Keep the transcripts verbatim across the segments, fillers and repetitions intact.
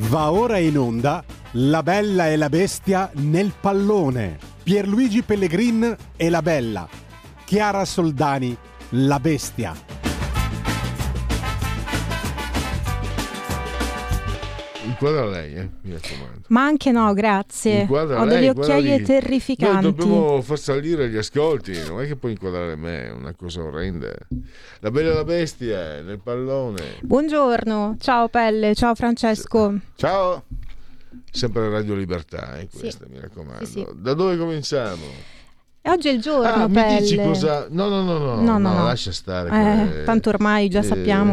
Va ora in onda La Bella e la Bestia nel pallone. Pierluigi Pellegrin e la Bella. Chiara Soldani, la Bestia. Inquadra lei, eh? Mi raccomando. Ma anche no, grazie. Inquadra Ho lei, delle occhiaie lì. terrificanti. Noi dobbiamo far salire gli ascolti, non è che puoi inquadrare me, è una cosa orrenda. La Bella e la Bestia nel pallone. Buongiorno, ciao Pelle, ciao Francesco. Ciao. Sempre Radio Libertà, eh, questa, sì. mi raccomando. Sì, sì. Da dove cominciamo? Oggi è il giorno, ah, Pelle. Mi dici cosa? No, no, no, no, no, no, no, no. lascia stare. Eh, quelle... tanto ormai già eh, sappiamo.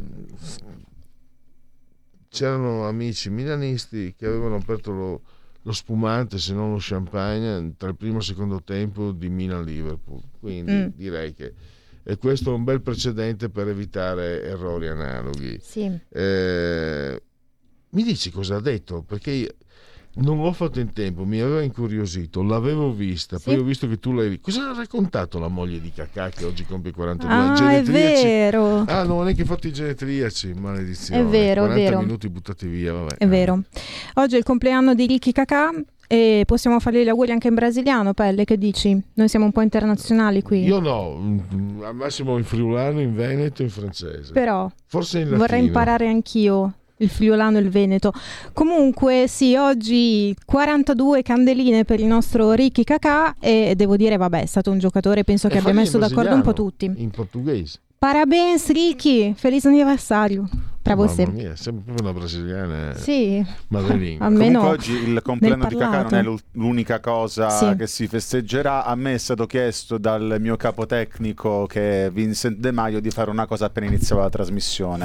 C'erano amici milanisti che avevano aperto lo, lo spumante, se non lo champagne, tra il primo e il secondo tempo di Milan-Liverpool. Quindi Mm. direi che e questo è un bel precedente per evitare errori analoghi. Sì. Eh, mi dici cosa ha detto? Perché io non l'ho fatto in tempo, mi aveva incuriosito, l'avevo vista, Sì. poi ho visto che tu l'hai vista. Cosa ha raccontato la moglie di Cacà che oggi compie quarantadue? Ah, è Genetriaci? vero. Ah, non è che fatto i genetriaci, maledizione. È vero, è quaranta vero. minuti buttati via, vabbè. È vero. Oggi è il compleanno di Ricky Cacà e possiamo fargli gli auguri anche in brasiliano, Pelle, che dici? Noi siamo un po' internazionali qui. Io no, mm, al massimo in friulano, in veneto, in francese. Però Forse in latino. vorrei imparare anch'io il friulano e il veneto. Comunque sì, oggi quarantadue candeline per il nostro Ricky Cacà e devo dire, vabbè, è stato un giocatore, penso che E abbia fagli messo in d'accordo un po' brasiliano, tutti. in portoghese. Parabéns Ricky, felice anniversario. Pra Mamma você. mia, sembra proprio una brasiliana. Sì, Madrelingua. almeno Comunque oggi il compleanno di Cacà non è parlato. l'unica cosa Sì. che si festeggerà. A me è stato chiesto dal mio capo tecnico, che è Vincent De Maio, di fare una cosa appena iniziava la trasmissione.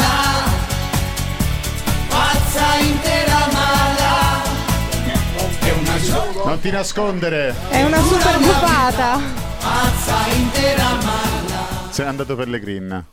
Pazza intera mala, è una gioco. Non ti nascondere! è una super buffata. Pazza intera mala. Sei andato per le green.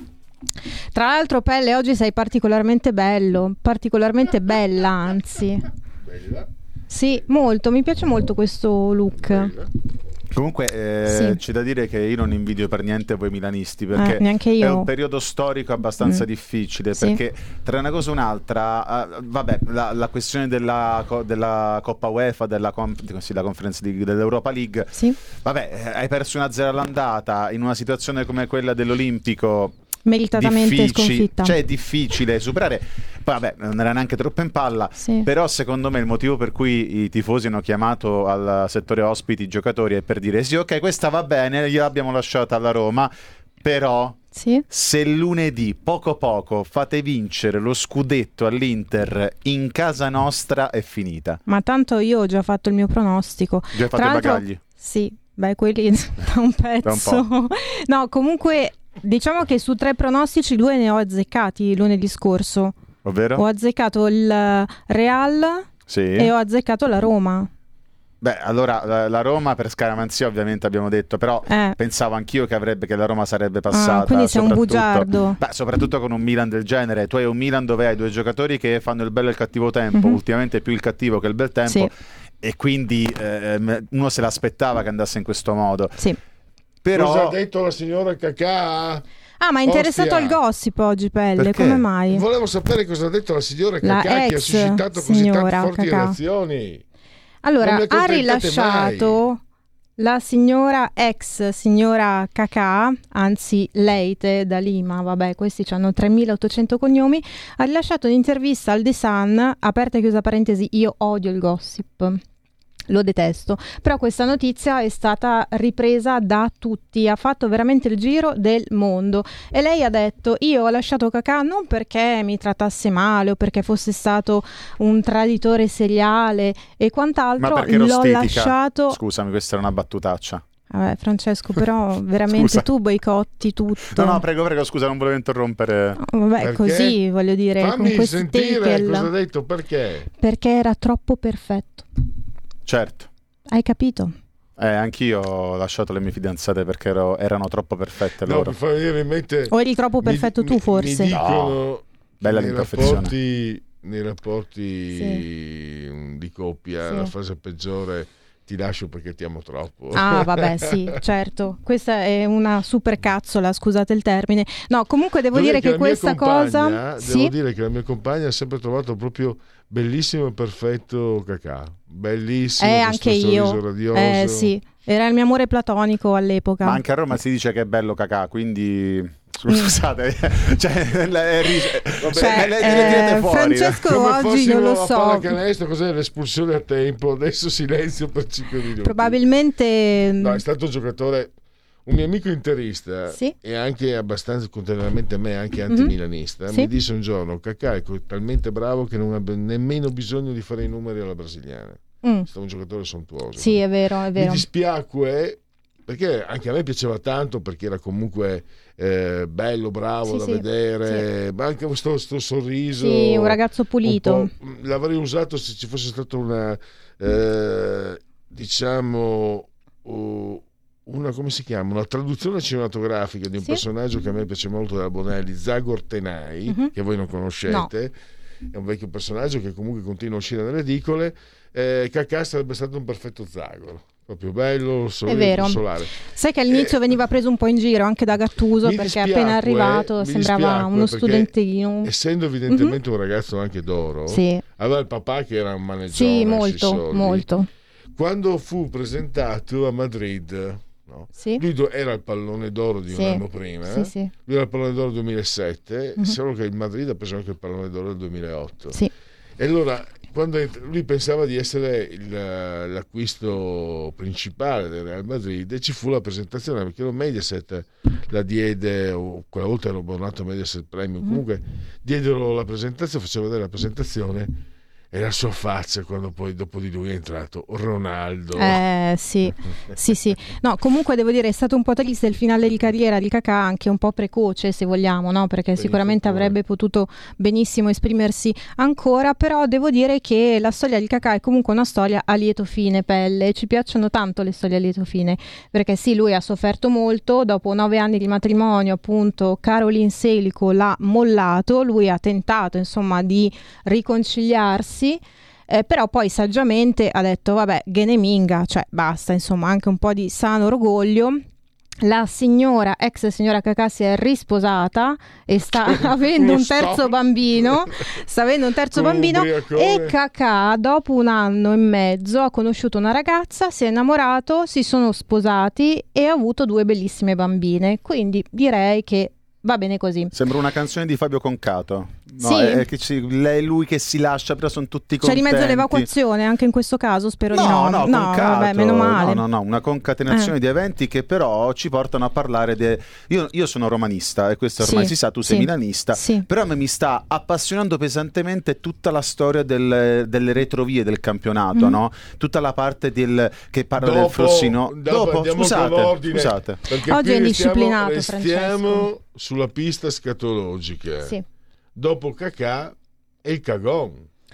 Tra l'altro, Pelle, oggi sei particolarmente bello, particolarmente bella, anzi. Bella, Sì, molto, mi piace molto questo look. bella. Comunque eh, Sì. c'è da dire che io non invidio per niente voi milanisti, perché Eh, neanche io. è un periodo storico abbastanza Mm. difficile, Sì. perché tra una cosa e un'altra, eh, vabbè, la, la questione della, co- della Coppa UEFA, della, conf- sì, la Conference League, dell'Europa League, Sì, vabbè, eh, hai perso uno a zero all'andata in una situazione come quella dell'Olimpico. meritatamente difficili- sconfitta. cioè è difficile superare. Poi vabbè, non era neanche troppo in palla, Sì. però secondo me il motivo per cui i tifosi hanno chiamato al settore ospiti i giocatori è per dire sì, ok, questa va bene, gliel'abbiamo lasciata alla Roma, però Sì. se lunedì poco poco fate vincere lo scudetto all'Inter in casa nostra, è finita. Ma tanto io ho già fatto il mio pronostico. Già hai fatto Tra i l'altro- bagagli? Sì, beh, quelli da un pezzo. Da un No, comunque diciamo che su tre pronostici due ne ho azzeccati lunedì scorso. Ovvero? Ho azzeccato il Real Sì. e ho azzeccato la Roma. Beh, allora la, la Roma per scaramanzia ovviamente abbiamo detto, però Eh. pensavo anch'io che, avrebbe, che la Roma sarebbe passata. Ah, quindi sei un soprattutto- bugiardo. Beh, soprattutto con un Milan del genere. Tu hai un Milan dove hai due giocatori che fanno il bello e il cattivo tempo, Mhm. ultimamente più il cattivo che il bel tempo, Sì. e quindi ehm, uno se l'aspettava che andasse in questo modo. Sì. Però Cosa ha detto la signora Cacà? Ah, ma è interessato Ostia. al gossip oggi, Pelle, Perché? come mai? Volevo sapere cosa ha detto la signora La Cacà, che ha ex suscitato così signora tante forti Cacà. reazioni. Allora, Non mi ha accontentate rilasciato la signora ex signora Cacà, anzi Leite da Lima, vabbè, questi hanno tremilaottocento cognomi, ha rilasciato un'intervista al The Sun, aperta e chiusa parentesi, io odio il gossip. Lo detesto, però questa notizia è stata ripresa da tutti, ha fatto veramente il giro del mondo e lei ha detto: io ho lasciato Cacà non perché mi trattasse male o perché fosse stato un traditore seriale e ma quant'altro, perché ero l'ho stetica? lasciato. Scusami, questa era una battutaccia. Vabbè, Francesco, però veramente Scusa. tu boicotti tutto. No, no, prego, prego, scusa, non volevo interrompere. Vabbè, Perché? così voglio dire, con Fammi questi sentire tackle. cosa ha detto, perché? Perché era troppo perfetto. Certo. Hai capito? Eh, anch'io ho lasciato le mie fidanzate perché ero- erano troppo perfette No, loro. per far venire in mente... O eri troppo perfetto mi- tu, mi- forse? Mi dicono Bella nei l'imperfezione. rapporti, nei rapporti di coppia, Sì. la fase peggiore ti lascio perché ti amo troppo. Ah, vabbè, sì, certo. Questa è una super cazzola, scusate il termine. No, comunque devo, devo dire che, che questa cosa... Devo sì? dire che la mia compagna ha sempre trovato proprio bellissimo e perfetto Cacà. Bellissimo, eh, anche io. Radioso. Eh, sì. Era il mio amore platonico all'epoca. Ma anche a Roma si dice che è bello Cacà, quindi... Scusate, cioè, le, cioè, le, le eh, fuori. Francesco come oggi non lo a so. Pallacanestro, cos'è l'espulsione a tempo? Adesso silenzio per cinque minuti. Probabilmente no, è stato un giocatore, un mio amico interista, sì? e anche abbastanza contrariamente a me, anche antimilanista, mm-hmm. sì? mi disse un giorno: Cacà è talmente bravo che non ha nemmeno bisogno di fare i numeri alla brasiliana. Mm. È stato un giocatore sontuoso. Sì, è vero, è vero. Mi dispiacque perché anche a me piaceva tanto, perché era comunque eh, bello, bravo sì, da sì, vedere, sì. ma anche questo, questo sorriso, sì, un ragazzo pulito. Un l'avrei usato se ci fosse stata una eh, diciamo uh, una, come si chiama, una traduzione cinematografica di un sì? personaggio che a me piace molto della Bonelli, Zagor Tenai, mm-hmm. che voi non conoscete. No. È un vecchio personaggio che comunque continua a uscire nelle edicole. eh, Cacà sarebbe stato un perfetto Zagor, proprio bello, solare, è vero. solare. Sai che all'inizio eh, veniva preso un po' in giro anche da Gattuso, perché dispiacque, appena arrivato sembrava uno studentino, essendo evidentemente mm-hmm. un ragazzo anche d'oro, sì. aveva il papà che era un maneggione, sì, molto, molto. Quando fu presentato a Madrid, no? Sì. Lui era il pallone d'oro di sì. un anno prima, sì, sì. lui era il pallone d'oro duemilasette, mm-hmm. solo che il Madrid ha preso anche il pallone d'oro del duemilaotto. Sì. E allora, quando lui pensava di essere il, l'acquisto principale del Real Madrid, e ci fu la presentazione, perché lo Mediaset la diede, o quella volta era abbonato a Mediaset Premium, mm-hmm. comunque diedero la presentazione, faceva vedere la presentazione. E la sua faccia quando poi dopo di lui è entrato Ronaldo. Eh sì, sì, sì. No, comunque devo dire è stato un po' triste il finale di carriera di Cacà, anche un po' precoce se vogliamo, no? Perché per sicuramente avrebbe potuto benissimo esprimersi ancora, però devo dire che la storia di Cacà è comunque una storia a lieto fine, Pelle. Ci piacciono tanto le storie a lieto fine, perché sì, lui ha sofferto molto, dopo nove anni di matrimonio appunto Caroline Selico l'ha mollato, lui ha tentato insomma di riconciliarsi. Eh, però poi saggiamente ha detto vabbè, geneminga, cioè basta, insomma, anche un po' di sano orgoglio. La signora, ex signora Cacà, si è risposata e sta avendo un terzo stop. bambino sta avendo un terzo Come bambino e Cacà dopo un anno e mezzo ha conosciuto una ragazza, si è innamorato, si sono sposati e ha avuto due bellissime bambine, quindi direi che va bene così. Sembra una canzone di Fabio Concato. No, sì. è, è che ci, lei e lui che si lascia, però sono tutti contenti. C'è di mezzo l'evacuazione anche in questo caso, spero no, di no. No, no, Concato, vabbè, meno male. No, no, no, una concatenazione eh. di eventi che però ci portano a parlare di... Io, io sono romanista e questo ormai sì, si sa, tu sei sì, milanista, sì. però a me mi sta appassionando pesantemente tutta la storia del, delle retrovie del campionato, mm. no? Tutta la parte del che parla dopo, del Frossino. Dopo, dopo scusate, scusate. Oggi è indisciplinato, restiamo, restiamo sulla pista scatologica. Sì. Dopo Cacà e il Cagón.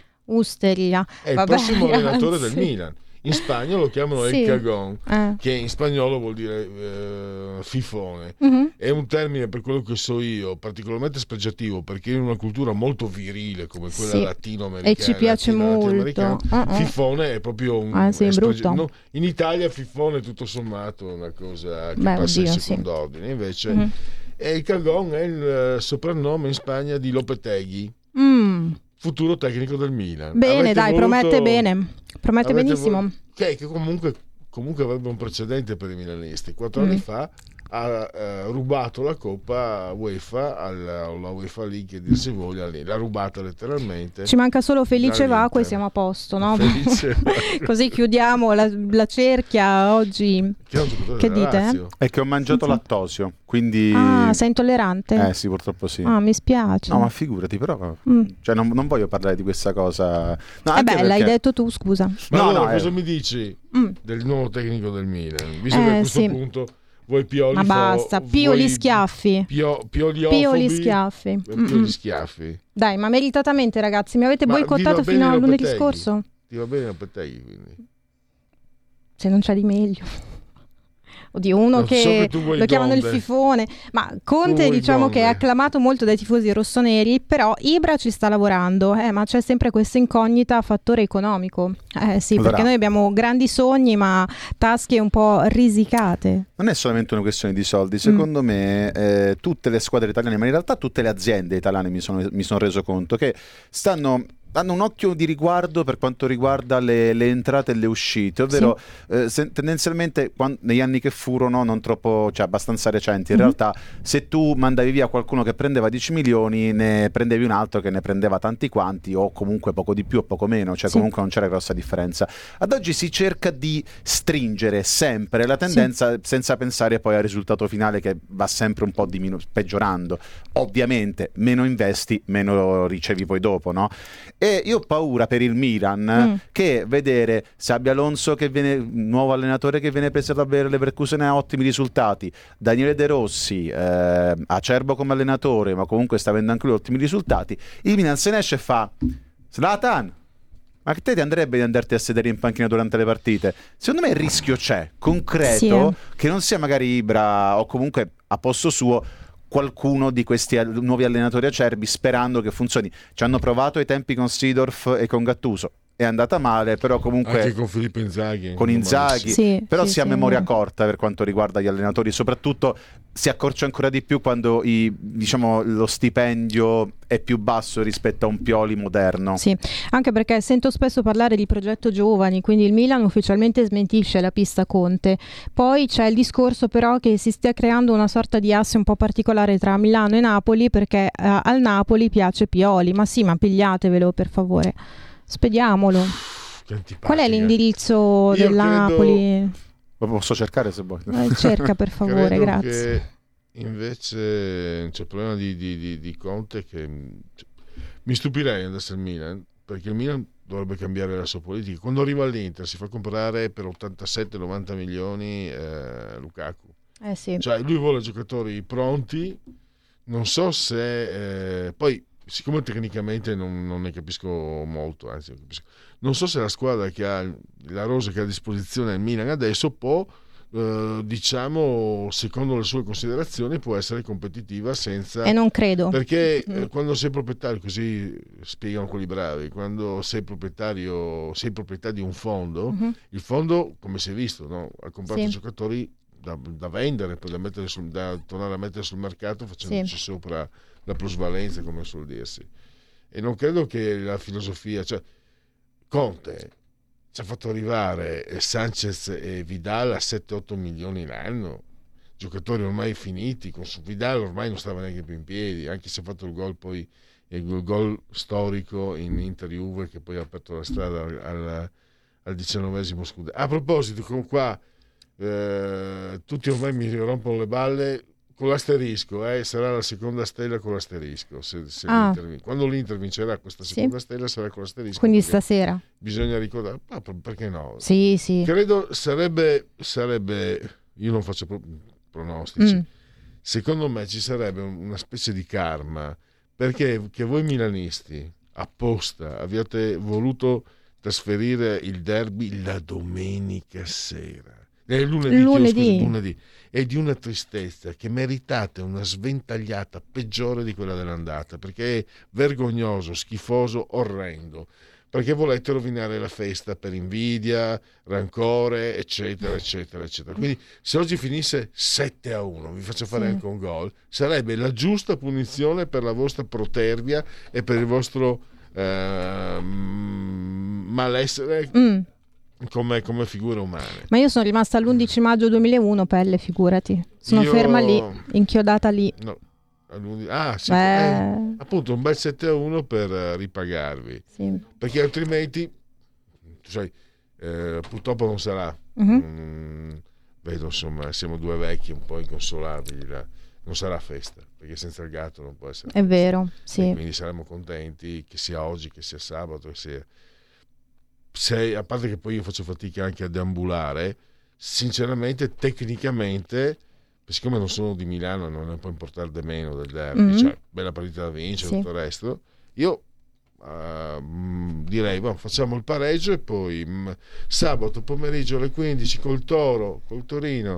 Usteria. È il Vabbè, prossimo ragazzi. allenatore del Milan. In Spagna lo chiamano sì. El Cagón, eh. che in spagnolo vuol dire eh, fifone. Mm-hmm. È un termine, per quello che so io, particolarmente spregiativo, perché in una cultura molto virile come quella sì. latinoamericana, e ci piace molto. Uh-uh. Fifone è proprio un ah, sì, spregi- no, in Italia fifone tutto sommato è una cosa che Beh, passa oddio, in secondo sì. ordine, invece mm-hmm. e il Cagón è il soprannome in Spagna di Lopetegui, mm. futuro tecnico del Milan. Bene, Avete dai, voluto, promette bene, promette benissimo. Vol- che, che comunque, comunque avrebbe un precedente per i milanisti. Quattro mm. anni fa ha uh, rubato la Coppa UEFA alla, alla UEFA League, che dir si voglia, l'ha rubata letteralmente. Ci manca solo Felice Vacco e siamo a posto, no? Così chiudiamo la, la cerchia oggi. Che, che dite? Eh? È che ho mangiato lattosio, quindi... Ah, sei intollerante? Eh sì, purtroppo sì. Ah, mi spiace. No, ma figurati, però... Mm. Cioè, non, non voglio parlare di questa cosa... No, eh beh, perché... l'hai detto tu, scusa. Ma no, allora, no, cosa eh... mi dici mm. del nuovo tecnico del Milan? Visto che eh, a questo sì. punto... Vuoi pioli ma basta, fo- pioli vuoi schiaffi pio- pioli pioli schiaffi pioli schiaffi dai, ma meritatamente ragazzi, mi avete ma boicottato fino a lunedì scorso. Ti va bene Lopetegui, quindi se non c'è di meglio. Oddio, uno non che, so che lo donde. Chiamano il fifone, ma Conte diciamo donde. Che è acclamato molto dai tifosi rossoneri, però Ibra ci sta lavorando, eh, ma c'è sempre questa incognita fattore economico, eh sì, allora, perché noi abbiamo grandi sogni ma tasche un po' risicate. Non è solamente una questione di soldi, secondo mm. me eh, tutte le squadre italiane, ma in realtà tutte le aziende italiane mi sono, mi sono reso conto che stanno hanno un occhio di riguardo per quanto riguarda le, le entrate e le uscite, ovvero sì. eh, se, tendenzialmente quando, negli anni che furono, non troppo, cioè abbastanza recenti, in mm-hmm. realtà se tu mandavi via qualcuno che prendeva dieci milioni, ne prendevi un altro che ne prendeva tanti quanti, o comunque poco di più o poco meno, cioè sì. comunque non c'era grossa differenza. Ad oggi si cerca di stringere sempre la tendenza sì. senza pensare poi al risultato finale che va sempre un po' diminu- peggiorando. Ovviamente meno investi, meno ricevi poi dopo, no? E io ho paura per il Milan mm. che vedere Xabi Alonso che viene nuovo allenatore che viene preso da Bayer Leverkusen a ottimi risultati, Daniele De Rossi eh, acerbo come allenatore ma comunque sta avendo anche lui ottimi risultati, il Milan se ne esce e fa Zlatan, ma che te ti andrebbe di andarti a sedere in panchina durante le partite? Secondo me il rischio c'è, concreto, sì, eh. che non sia magari Ibra o comunque a posto suo qualcuno di questi all- nuovi allenatori acerbi, sperando che funzioni. Ci hanno provato ai tempi con Seedorf e con Gattuso, è andata male, però comunque anche con Filippo Inzaghi, con Inzaghi sì, però sì, si ha sì, memoria sì. corta per quanto riguarda gli allenatori, soprattutto si accorcia ancora di più quando i, diciamo, lo stipendio è più basso rispetto a un Pioli moderno. Sì, anche perché sento spesso parlare di progetto giovani, quindi il Milan ufficialmente smentisce la pista Conte. Poi c'è il discorso però che si stia creando una sorta di asse un po' particolare tra Milano e Napoli, perché eh, al Napoli piace Pioli. Ma sì, ma pigliatevelo per favore, spediamolo. Qual è l'indirizzo Io del credo... Napoli? Lo posso cercare se vuoi. Eh, cerca per favore, credo grazie. Che invece c'è il problema di, di, di, di Conte che mi stupirei andasse al Milan, perché il Milan dovrebbe cambiare la sua politica. Quando arriva all'Inter si fa comprare per ottantasette novanta milioni eh, Lukaku. Eh sì. Cioè lui vuole giocatori pronti, non so se eh, poi siccome tecnicamente non, non ne capisco molto, anzi non, capisco, non so se la squadra che ha la rosa che ha a disposizione il Milan adesso può eh, diciamo secondo le sue considerazioni può essere competitiva senza, e non credo, perché mm. eh, quando sei proprietario, così spiegano quelli bravi, quando sei proprietario sei proprietario di un fondo, mm-hmm. il fondo come si è visto, no? Ha comprato sì. giocatori da, da vendere, poi da, mettere sul, da tornare a mettere sul mercato facendoci sì. sopra la plusvalenza, come suol dirsi. E non credo che la filosofia, cioè Conte ci ha fatto arrivare Sanchez e Vidal a sette otto milioni l'anno, giocatori ormai finiti, con Vidal ormai non stava neanche più in piedi, anche se ha fatto il gol poi il gol storico in Inter Juve che poi ha aperto la strada al, al, al diciannovesimo scudetto. A proposito, con qua eh, tutti ormai mi rompono le balle con l'asterisco, eh, sarà la seconda stella con l'asterisco se, se ah. l'Inter, quando l'Inter vincerà questa seconda sì. stella sarà con l'asterisco, quindi stasera bisogna ricordare, ah, perché no? Sì, sì. Credo sarebbe sarebbe io non faccio pro, pronostici mm. secondo me ci sarebbe una specie di karma, perché che voi milanisti apposta abbiate voluto trasferire il derby la domenica sera, eh, lunedì, lunedì. Scusa, lunedì, è di una tristezza che meritate una sventagliata peggiore di quella dell'andata, perché è vergognoso, schifoso, orrendo, perché volete rovinare la festa per invidia, rancore, eccetera, eccetera, eccetera. Quindi se oggi finisse sette a uno, vi faccio fare sì. anche un gol, sarebbe la giusta punizione per la vostra protervia e per il vostro eh, malessere mm. come, come figure umane. Ma io sono rimasta all'undici maggio duemilauno, Pelle, figurati. Sono io... ferma lì, inchiodata lì. No. Ah, sì, eh, appunto un bel sette a uno per ripagarvi, sì. perché altrimenti tu sai, eh, purtroppo non sarà. Uh-huh. Mm, vedo, insomma, siamo due vecchi un po' inconsolabili, là. Non sarà festa, perché senza il gatto non può essere è festa. Vero, sì. E quindi saremo contenti che sia oggi, che sia sabato, che sia... Se, a parte che poi io faccio fatica anche a deambulare, sinceramente, tecnicamente, siccome non sono di Milano non ne può importare di meno del derby, mm-hmm. cioè bella partita da vincere, sì. tutto il resto, io uh, direi bon, facciamo il pareggio e poi mh, sabato pomeriggio alle quindici col Toro, col Torino,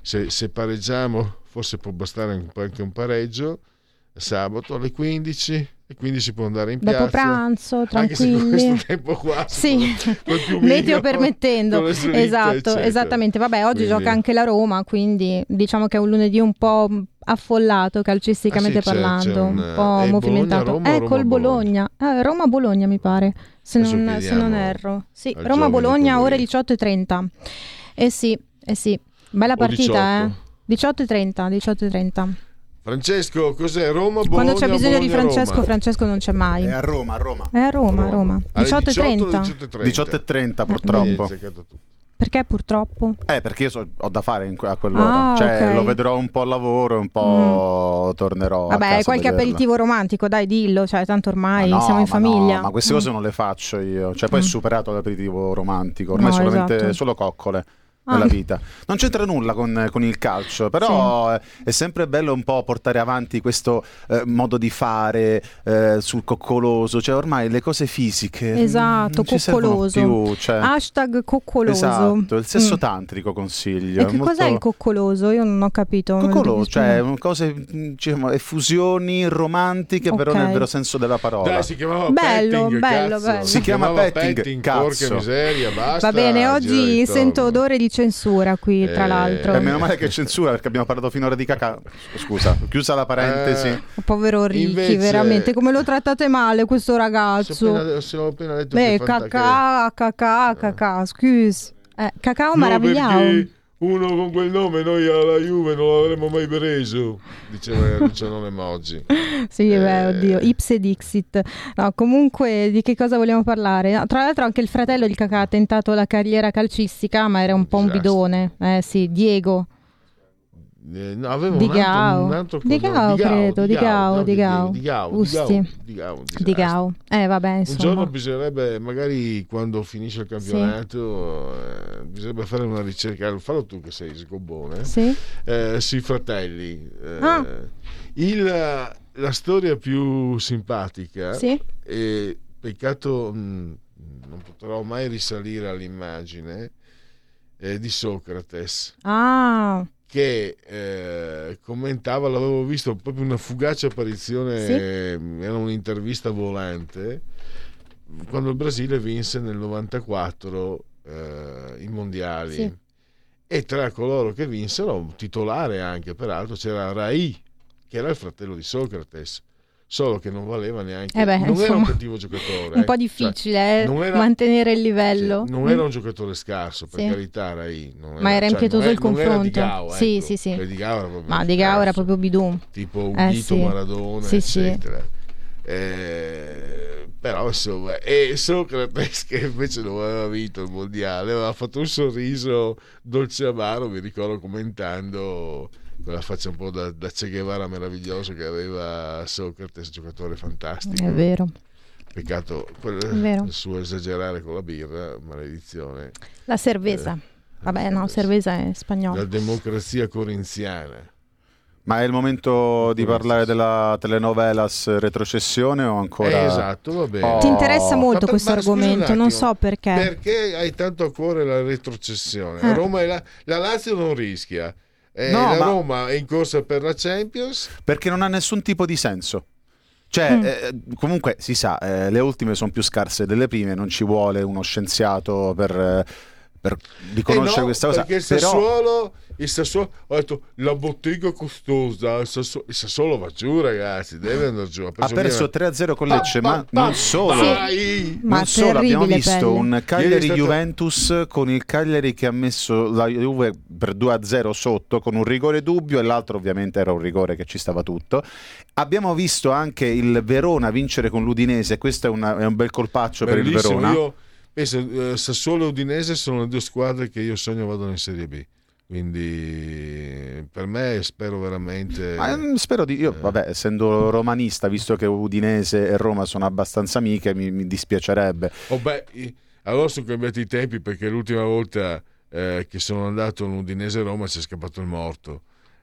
se, se pareggiamo forse può bastare anche un pareggio sabato alle quindici, e quindi si può andare in piazza dopo pranzo, tranquilli, anche se questo tempo qua sì, più meteo permettendo, slitte, esatto, eccetera. Esattamente. Vabbè, oggi quindi... gioca anche la Roma, quindi diciamo che è un lunedì un po' affollato calcisticamente ah, sì, parlando, c'è, c'è un, un po' movimentato. Bologna, ecco il Bologna, Bologna. Eh, Roma-Bologna mi pare, se non, se non erro. Sì, Roma-Bologna ore diciotto e trenta. Eh sì, eh sì, bella partita, eh. diciotto e trenta, diciotto e trenta. Francesco, cos'è Roma? Bologna, quando c'è bisogno Bologna, di Francesco, Roma. Francesco non c'è mai. È a Roma, a Roma. È a Roma, a Roma. diciotto e trenta. diciotto e trenta purtroppo. Perché purtroppo? Eh, perché io so, ho da fare in, a quell'ora. Ah, cioè, okay. Lo vedrò un po' al lavoro, un po' mm. tornerò. Vabbè, a casa qualche aperitivo romantico, dai, dillo. Cioè, tanto ormai no, siamo in famiglia. No, ma queste mm. cose non le faccio io. Cioè, poi mm. è superato l'aperitivo romantico. Ormai no, solamente esatto. solo coccole. Nella ah. vita non c'entra nulla con, con il calcio, però sì. è sempre bello un po' portare avanti questo eh, modo di fare eh, sul coccoloso, cioè ormai le cose fisiche esatto, non coccoloso più, cioè... hashtag coccoloso, esatto, il sesso mm. tantrico consiglio. E che molto... cos'è il coccoloso? Io non ho capito. Coccoloso, cioè cose, diciamo, effusioni romantiche, okay. però nel vero senso della parola. Dai, si chiamava bello, petting, bello, cazzo. bello. Si, si chiama petting, petting, cazzo. Porca miseria, basta. Va bene, oggi sento odore di censura qui, tra eh, l'altro. E meno male che censura, perché abbiamo parlato finora di cacà. Scusa, chiusa la parentesi. Eh, Povero Ricchi, invece, veramente, come lo trattate male questo ragazzo. Appena, ho appena detto Beh, che cacà, cacà, cacà, scusa. Eh, cacao maravigliato. Uno con quel nome noi alla Juve non l'avremmo mai preso, diceva Luciano Moggi. Sì, eh... beh, oddio, ipse dixit. No, comunque di che cosa vogliamo parlare? No, tra l'altro anche il fratello di Cacà ha tentato la carriera calcistica, ma era un po' un bidone. Eh sì, Diego. Eh, no, avevo Di un altro, un altro Di Gao, credo, Di Gao, Di Gao, Di Gao, Di Gao. Eh, vabbè, insomma. Un giorno bisognerebbe, magari quando finisce il campionato, sì. eh, bisognerebbe fare una ricerca, fallo tu che sei sgobbone, sì. eh, sui fratelli. Eh, ah. il, la storia più simpatica, sì. e peccato mh, non potrò mai risalire all'immagine, eh, di Socrate. Ah, che eh, commentava, l'avevo visto proprio una fugace apparizione, sì? eh, era un'intervista volante quando il Brasile vinse nel novantaquattro eh, i mondiali, sì. E tra coloro che vinsero, titolare anche peraltro, c'era Rai, che era il fratello di Socrate, solo che non valeva neanche, eh beh, non insomma, era un cattivo giocatore, un po' difficile, cioè, era, mantenere il livello, cioè, non era un giocatore scarso, per sì. carità, Rai, non ma era, era impietoso cioè, il confronto, Di Gao, sì, ecco, sì, sì. Di Gao era proprio ma Di Gao era proprio bidon, tipo eh, Udito, sì. Maradona, sì, eccetera. Sì. Eh, però insomma, e Socrate, che invece non aveva vinto il mondiale, aveva fatto un sorriso dolce amaro, mi ricordo, commentando quella faccia un po' da, da Che Guevara meraviglioso che aveva Socrate, giocatore fantastico. È vero. Peccato quel, il suo esagerare con la birra, maledizione. La cerveza. Eh, Vabbè, no, cerveza è spagnola. La democrazia corinziana. Ma è il momento di parlare della telenovelas retrocessione o ancora? Eh, esatto, va bene. Oh. Ti interessa molto questo argomento, non so perché. Perché hai tanto a cuore la retrocessione? Eh. Roma e la, la Lazio non rischia. Eh, no, la ma... Roma è in corsa per la Champions. Perché non ha nessun tipo di senso. Cioè, mm. eh, comunque si sa, eh, le ultime sono più scarse delle prime, non ci vuole uno scienziato per... Eh, per riconoscere eh no, questa cosa, perché il però... Sassuolo, il Sassuolo, ho detto la bottega costosa, il Sassuolo, il Sassuolo va giù, ragazzi, deve andare giù. Ha perso, ha perso tre a zero con Lecce, pa, pa, ma pa, non solo, sì. non ma solo abbiamo visto pelle. un Cagliari stato... Juventus con il Cagliari che ha messo la Juve per due a zero sotto con un rigore dubbio, e l'altro ovviamente era un rigore che ci stava tutto. Abbiamo visto anche il Verona vincere con l'Udinese, questo è, una, è un bel colpaccio. Bellissimo. Per il Verona. Io penso, eh, Sassuolo e Udinese sono le due squadre che io sogno vadano in Serie B, quindi per me spero veramente, ma, spero di io eh. vabbè, essendo romanista, visto che Udinese e Roma sono abbastanza amiche, mi, mi dispiacerebbe. Oh beh, allora sono cambiati i tempi, perché l'ultima volta eh, che sono andato in Udinese Roma c'è scappato il morto.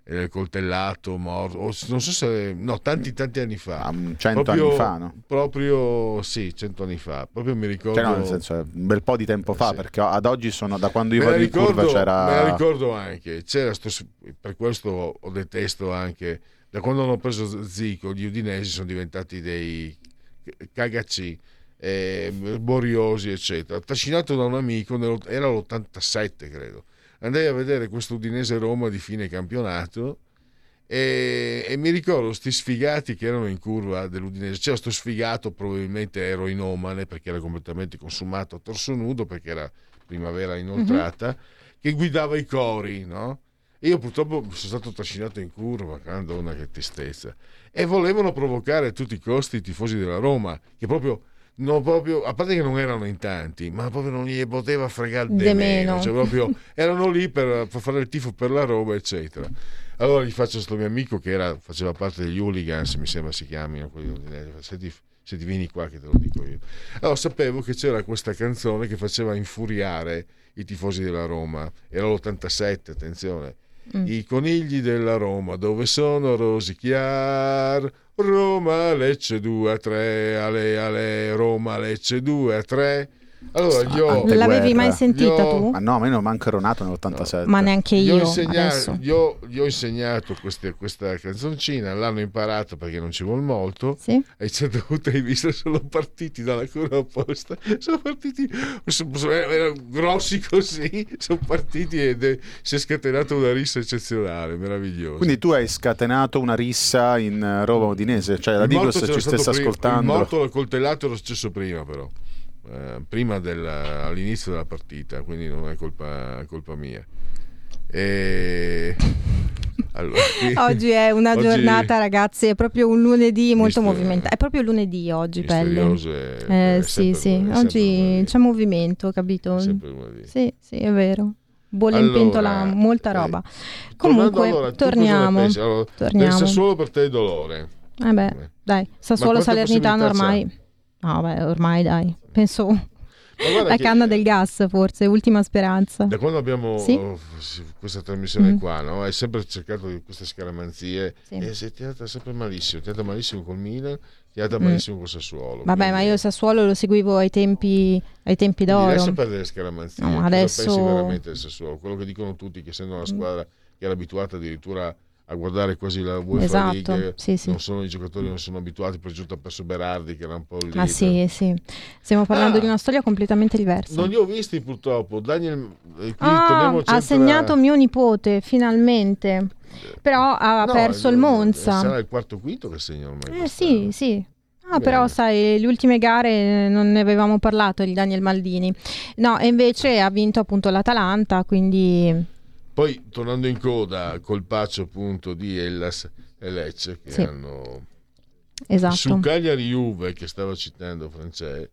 eh, coltellato, morto, o, non so se no, tanti tanti anni fa, um, cento proprio, anni fa, no? Proprio sì, cento anni fa, proprio mi ricordo. Cioè, no, nel senso, un bel po' di tempo fa, sì. perché ad oggi sono, da quando io me vado in ricordo, curva c'era. Me la ricordo anche, c'era sto, per questo ho detesto anche, da quando hanno preso Zico, gli udinesi sono diventati dei cagacci, eh, boriosi, eccetera. Trascinato da un amico, era l'ottantasette credo. Andai a vedere questo Udinese Roma di fine campionato e, e mi ricordo sti sfigati che erano in curva dell'Udinese. C'era sto sfigato, probabilmente eroinomane perché era completamente consumato a torso nudo perché era primavera inoltrata, mm-hmm. che guidava i cori, no? E io purtroppo sono stato trascinato in curva, Madonna, che tristezza. E volevano provocare a tutti i costi i tifosi della Roma, che proprio No, proprio, a parte che non erano in tanti, ma proprio non gli poteva fregare de, de meno, meno. Cioè proprio erano lì per, per fare il tifo per la Roma, eccetera. Allora gli faccio questo mio amico che era, faceva parte degli hooligans, mi sembra si chiamino quelli se ti, se ti vieni qua che te lo dico io. Allora sapevo che c'era questa canzone che faceva infuriare i tifosi della Roma, era l'ottantasette, attenzione. Mm. I conigli della Roma, dove sono Rosichiar? Roma Lecce due a tre, ale ale, Roma Lecce due a tre. Allora io l'avevi mai sentita io, tu? Ma no, ma io manco ero nato nell'ottantasette. No. Ma neanche io. Gli ho insegnato, gli ho, gli ho insegnato queste, questa canzoncina, l'hanno imparato perché non ci vuole molto. Sì. E a un certo punto hai visto, sono partiti dalla curva opposta, sono partiti, sono, sono, erano grossi così, sono partiti ed è, si è scatenata una rissa eccezionale, meravigliosa. Quindi tu hai scatenato una rissa in Roma Udinese, cioè la dico se ci stesse ascoltando. Il morto al coltellato era successo prima però. Uh, prima del, all'inizio della partita, quindi non è colpa, colpa mia. E allora, oggi è una oggi... giornata, ragazzi, è proprio un lunedì molto movimentato. È proprio lunedì oggi, Pelle. È, eh, sì, sì. Lunedì, oggi c'è movimento, capito? È sì, sì, è vero. Bolle allora, in pentola, molta roba. Eh, Comunque, allora, torniamo. Allora, torniamo. Sassuolo per te è dolore. Eh beh, eh. dai, Sassuolo Salernitano ormai. C'è? No, beh, ormai dai, penso la canna del gas forse, ultima speranza. Da quando abbiamo sì? questa trasmissione mm. qua, no? Hai sempre cercato queste scaramanzie sì. e sei tirata sempre malissimo, ti è andata malissimo col Milan, ti è andata mm. malissimo col Sassuolo. Vabbè, quindi... ma io il Sassuolo lo seguivo ai tempi, ai tempi d'oro. Adesso perde le scaramanzie, no, adesso... pensi veramente del Sassuolo? Quello che dicono tutti, che essendo una squadra che era abituata addirittura a guardare quasi la UEFA esatto, League, sì, sì. non sono i giocatori, non sono abituati, per giunta ha perso Berardi che era un po' lì. Ah sì, sì, stiamo parlando ah, di una storia completamente diversa. Non li ho visti purtroppo. Daniel, qui ah, ha segnato mio nipote finalmente, però ha no, perso il, il Monza. Sarà il quarto quinto che segna ormai. Eh sì, sì. Ah, però sai, le ultime gare non ne avevamo parlato di Daniel Maldini. No, e invece ha vinto appunto l'Atalanta, quindi... Poi tornando in coda, colpaccio appunto di Hellas e Lecce che sì. hanno esatto. Su Cagliari Juve che stava citando Francesco,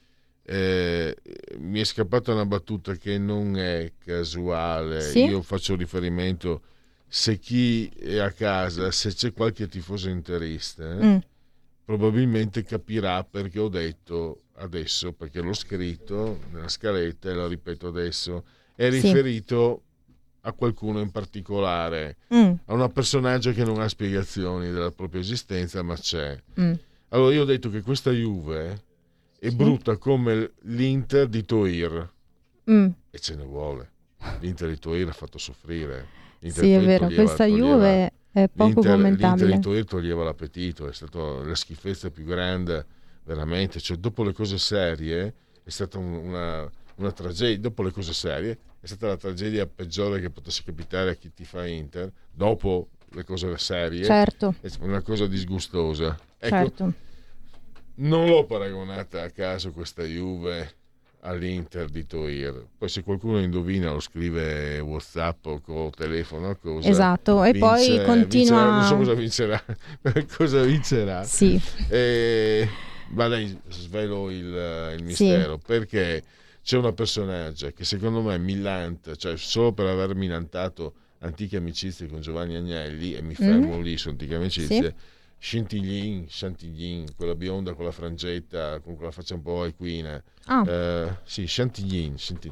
eh, mi è scappata una battuta che non è casuale. Sì? Io faccio riferimento, se chi è a casa, se c'è qualche tifoso interista, eh, mm. probabilmente capirà perché ho detto adesso, perché l'ho scritto nella scaletta e lo ripeto adesso, è riferito sì. a qualcuno in particolare, mm. a un personaggio che non ha spiegazioni della propria esistenza, ma c'è. Mm. Allora io ho detto che questa Juve è sì. brutta come l'Inter di Toir, mm. e ce ne vuole. L'Inter di Toir ha fatto soffrire. L'Inter sì, è vero, toglieva, questa toglieva, Juve è poco l'Inter, commentabile. L'Inter di Toir toglieva l'appetito, è stata la schifezza più grande, veramente. Cioè, dopo le cose serie è stata una, una tragedia. Dopo le cose serie è stata la tragedia peggiore che potesse capitare a chi ti fa Inter, dopo le cose serie, certo. è una cosa disgustosa. Ecco, certo. Non l'ho paragonata a caso questa Juve all'Inter di Toir. Poi se qualcuno indovina lo scrive WhatsApp o con telefono, cosa, esatto, e vince, poi continua, vincerà, non so cosa vincerà, cosa vincerà. Sì. E, ma dai, svelo il, il mistero, sì. Perché c'è una personaggio che secondo me millanta, cioè solo per aver millantato antiche amicizie con Giovanni Agnelli, e mi fermo mm. lì su antiche amicizie, sì. Chantilly, Chantilly, quella bionda con la frangetta, con quella faccia un po' equina, ah. eh, sì, Chantilly, Chantilly.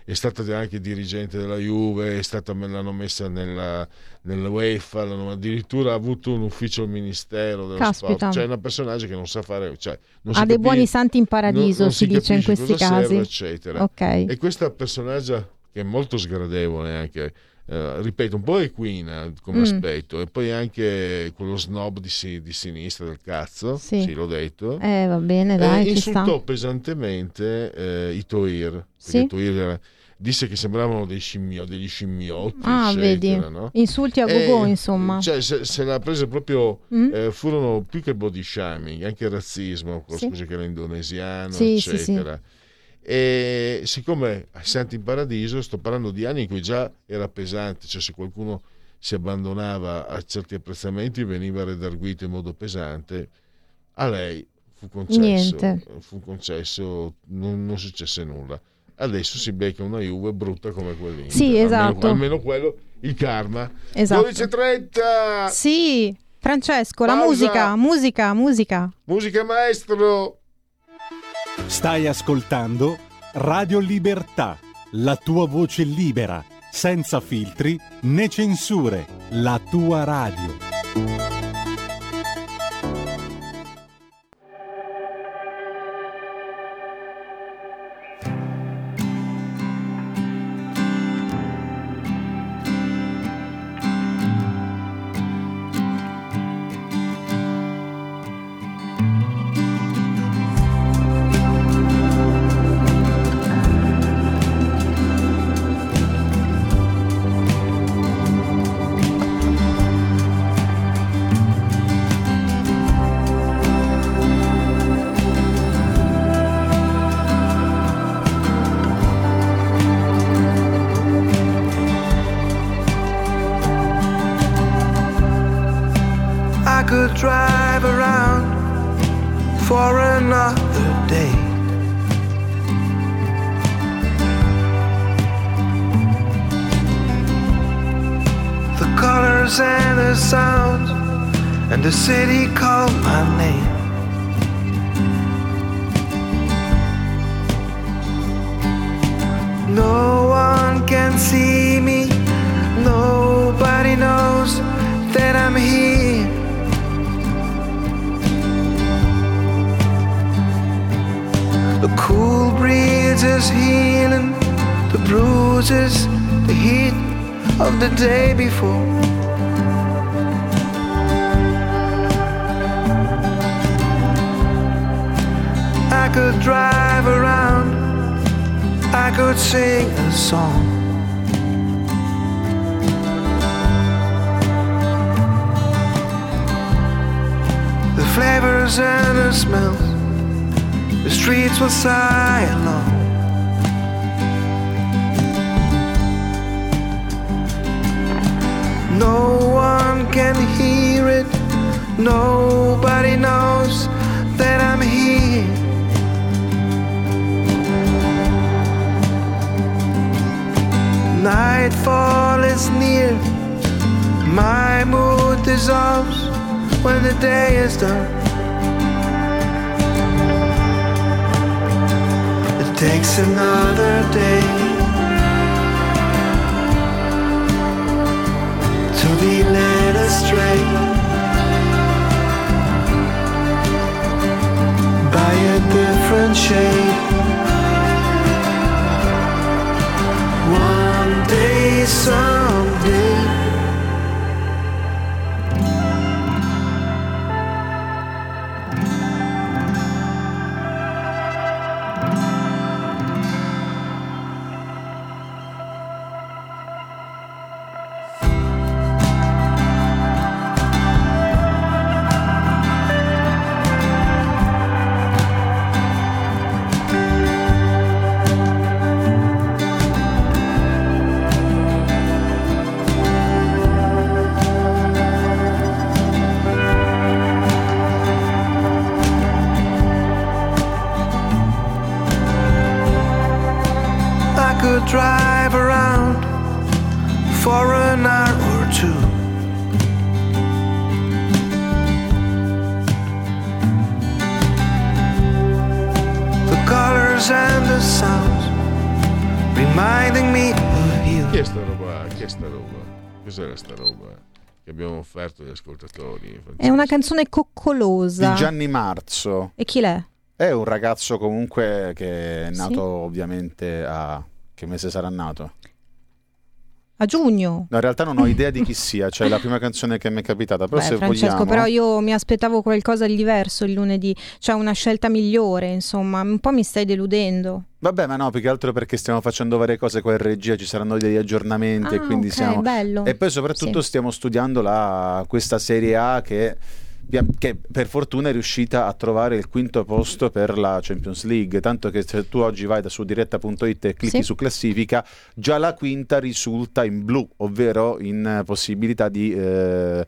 è stata anche dirigente della Juve, è stata, l'hanno messa nella, nella UEFA, l'hanno, addirittura ha avuto un ufficio al ministero dello Caspita. sport, cioè è una personaggio che non sa fare, cioè, non ha dei capisce, buoni santi in paradiso, non, non si, si dice in questi casi serve, eccetera. Okay. E questa personaggio che è molto sgradevole anche, Uh, ripeto, un po' equina come mm. aspetto, e poi anche quello snob di, si, di sinistra del cazzo, sì, sì l'ho detto, eh, va bene, dai, eh, insultò sta. pesantemente eh, i Toir, sì? perché Toir disse che sembravano dei scimmio, degli scimmiotti, ah, eccetera, vedi, no? Insulti a go-go, insomma, cioè se, se l'ha presa proprio, mm? eh, furono più che body shaming, anche razzismo, sì, scusa che era indonesiano, sì, eccetera. Sì, sì. E siccome a Santi in Paradiso, sto parlando di anni in cui già era pesante, cioè se qualcuno si abbandonava a certi apprezzamenti veniva redarguito in modo pesante, a lei fu concesso, Niente. fu concesso, non, non successe nulla. Adesso si becca una Juve brutta come quell'Inter, sì, esatto, almeno, almeno quello, il karma. Esatto. dodici e trenta Sì, Francesco, pausa. La musica, musica, musica. Musica maestro. Stai ascoltando Radio Libertà, la tua voce libera, senza filtri né censure, la tua radio. Drive around for another day. The colors and the sounds and the city call my name. No one can see me, nobody knows that I'm here. The cool breeze is healing the bruises, the heat of the day before. I could drive around, I could sing a song. The flavors and the smells, the streets will sigh along. No one can hear it, nobody knows that I'm here. Nightfall is near, my mood dissolves when the day is done. It takes another day to be led astray by a different shade. One day, someday, reminding me of you. Chi è sta roba? Chi è sta roba? Cos'era sta roba che abbiamo offerto agli ascoltatori? È una canzone coccolosa di Gianni Marzo. E chi l'è? È un ragazzo comunque che è nato sì. ovviamente a... che mese sarà nato? A giugno. No, in realtà non ho idea di chi sia, cioè la prima canzone che mi è capitata, però Beh, se Francesco, vogliamo... però io mi aspettavo qualcosa di diverso il lunedì, cioè una scelta migliore, insomma, un po' mi stai deludendo. Vabbè, ma no, più che altro perché stiamo facendo varie cose con il regia, ci saranno degli aggiornamenti ah, e quindi okay, siamo... bello. E poi soprattutto sì. stiamo studiando la... questa Serie A che... che per fortuna è riuscita a trovare il quinto posto per la Champions League, tanto che se tu oggi vai da su diretta punto it e clicchi sì. su classifica, già la quinta risulta in blu, ovvero in possibilità di, eh,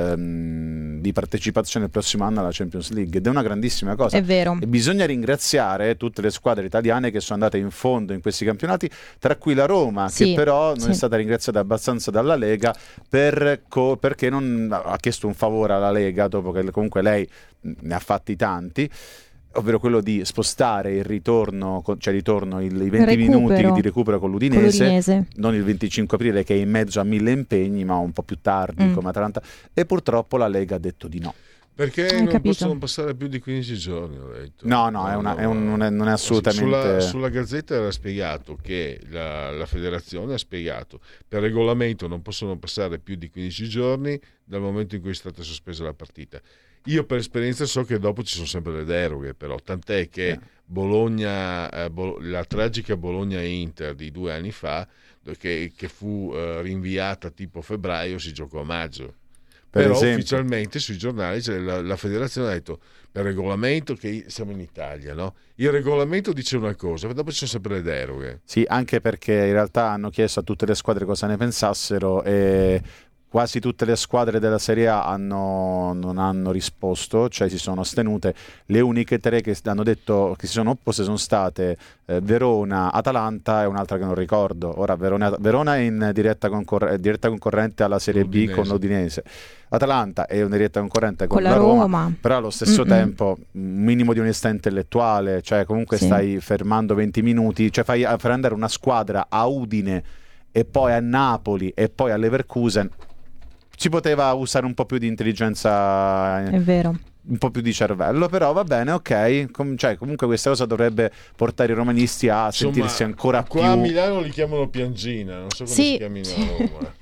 ehm, di partecipazione il prossimo anno alla Champions League, ed è una grandissima cosa. È vero. E bisogna ringraziare tutte le squadre italiane che sono andate in fondo in questi campionati, tra cui la Roma, sì, che però non sì. è stata ringraziata abbastanza dalla Lega per co- perché non ha chiesto un favore alla Lega, dopo che comunque lei ne ha fatti tanti, ovvero quello di spostare il ritorno, cioè ritorno il, i venti recupero. minuti di recupero con l'Udinese, con l'Udinese, non il venticinque aprile che è in mezzo a mille impegni, ma un po' più tardi mm. come Atalanta, e purtroppo la Lega ha detto di no. Perché Hai non capito? possono passare più di quindici giorni, ho detto. No, no, è una, è un, non, è, non è assolutamente... Sulla, sulla Gazzetta era spiegato che la, la federazione ha spiegato per regolamento non possono passare più di quindici giorni dal momento in cui è stata sospesa la partita. Io per esperienza so che dopo ci sono sempre le deroghe, però tant'è che eh. Bologna, eh, Bo- la tragica Bologna-Inter di due anni fa, che, che fu eh, rinviata tipo febbraio, si giocò a maggio. Per Però esempio. ufficialmente sui giornali cioè, la, la federazione ha detto per regolamento, che siamo in Italia, no? Il regolamento dice una cosa, ma dopo ci sono sempre le deroghe. Sì, anche perché in realtà hanno chiesto a tutte le squadre cosa ne pensassero e quasi tutte le squadre della Serie A hanno, non hanno risposto, cioè si sono astenute. Le uniche tre che hanno detto che si sono opposte sono state eh, Verona, Atalanta e un'altra che non ricordo. Ora Verona, Verona è in diretta, concorre- diretta concorrente alla Serie L'Udinese. B con l'Udinese. Atalanta è una diretta concorrente con, con la la Roma, Roma, però allo stesso Mm-mm. tempo un minimo di onestà intellettuale, cioè comunque sì. stai fermando venti minuti, cioè fai, fai andare una squadra a Udine e poi a Napoli e poi a Leverkusen. Ci poteva usare un po' più di intelligenza, è vero, un po' più di cervello, però va bene, ok. Com- cioè, comunque questa cosa dovrebbe portare i romanisti a Insomma, sentirsi ancora qua più... a Milano li chiamano Piangina, non so come Sì, si chiamino sì. a Roma.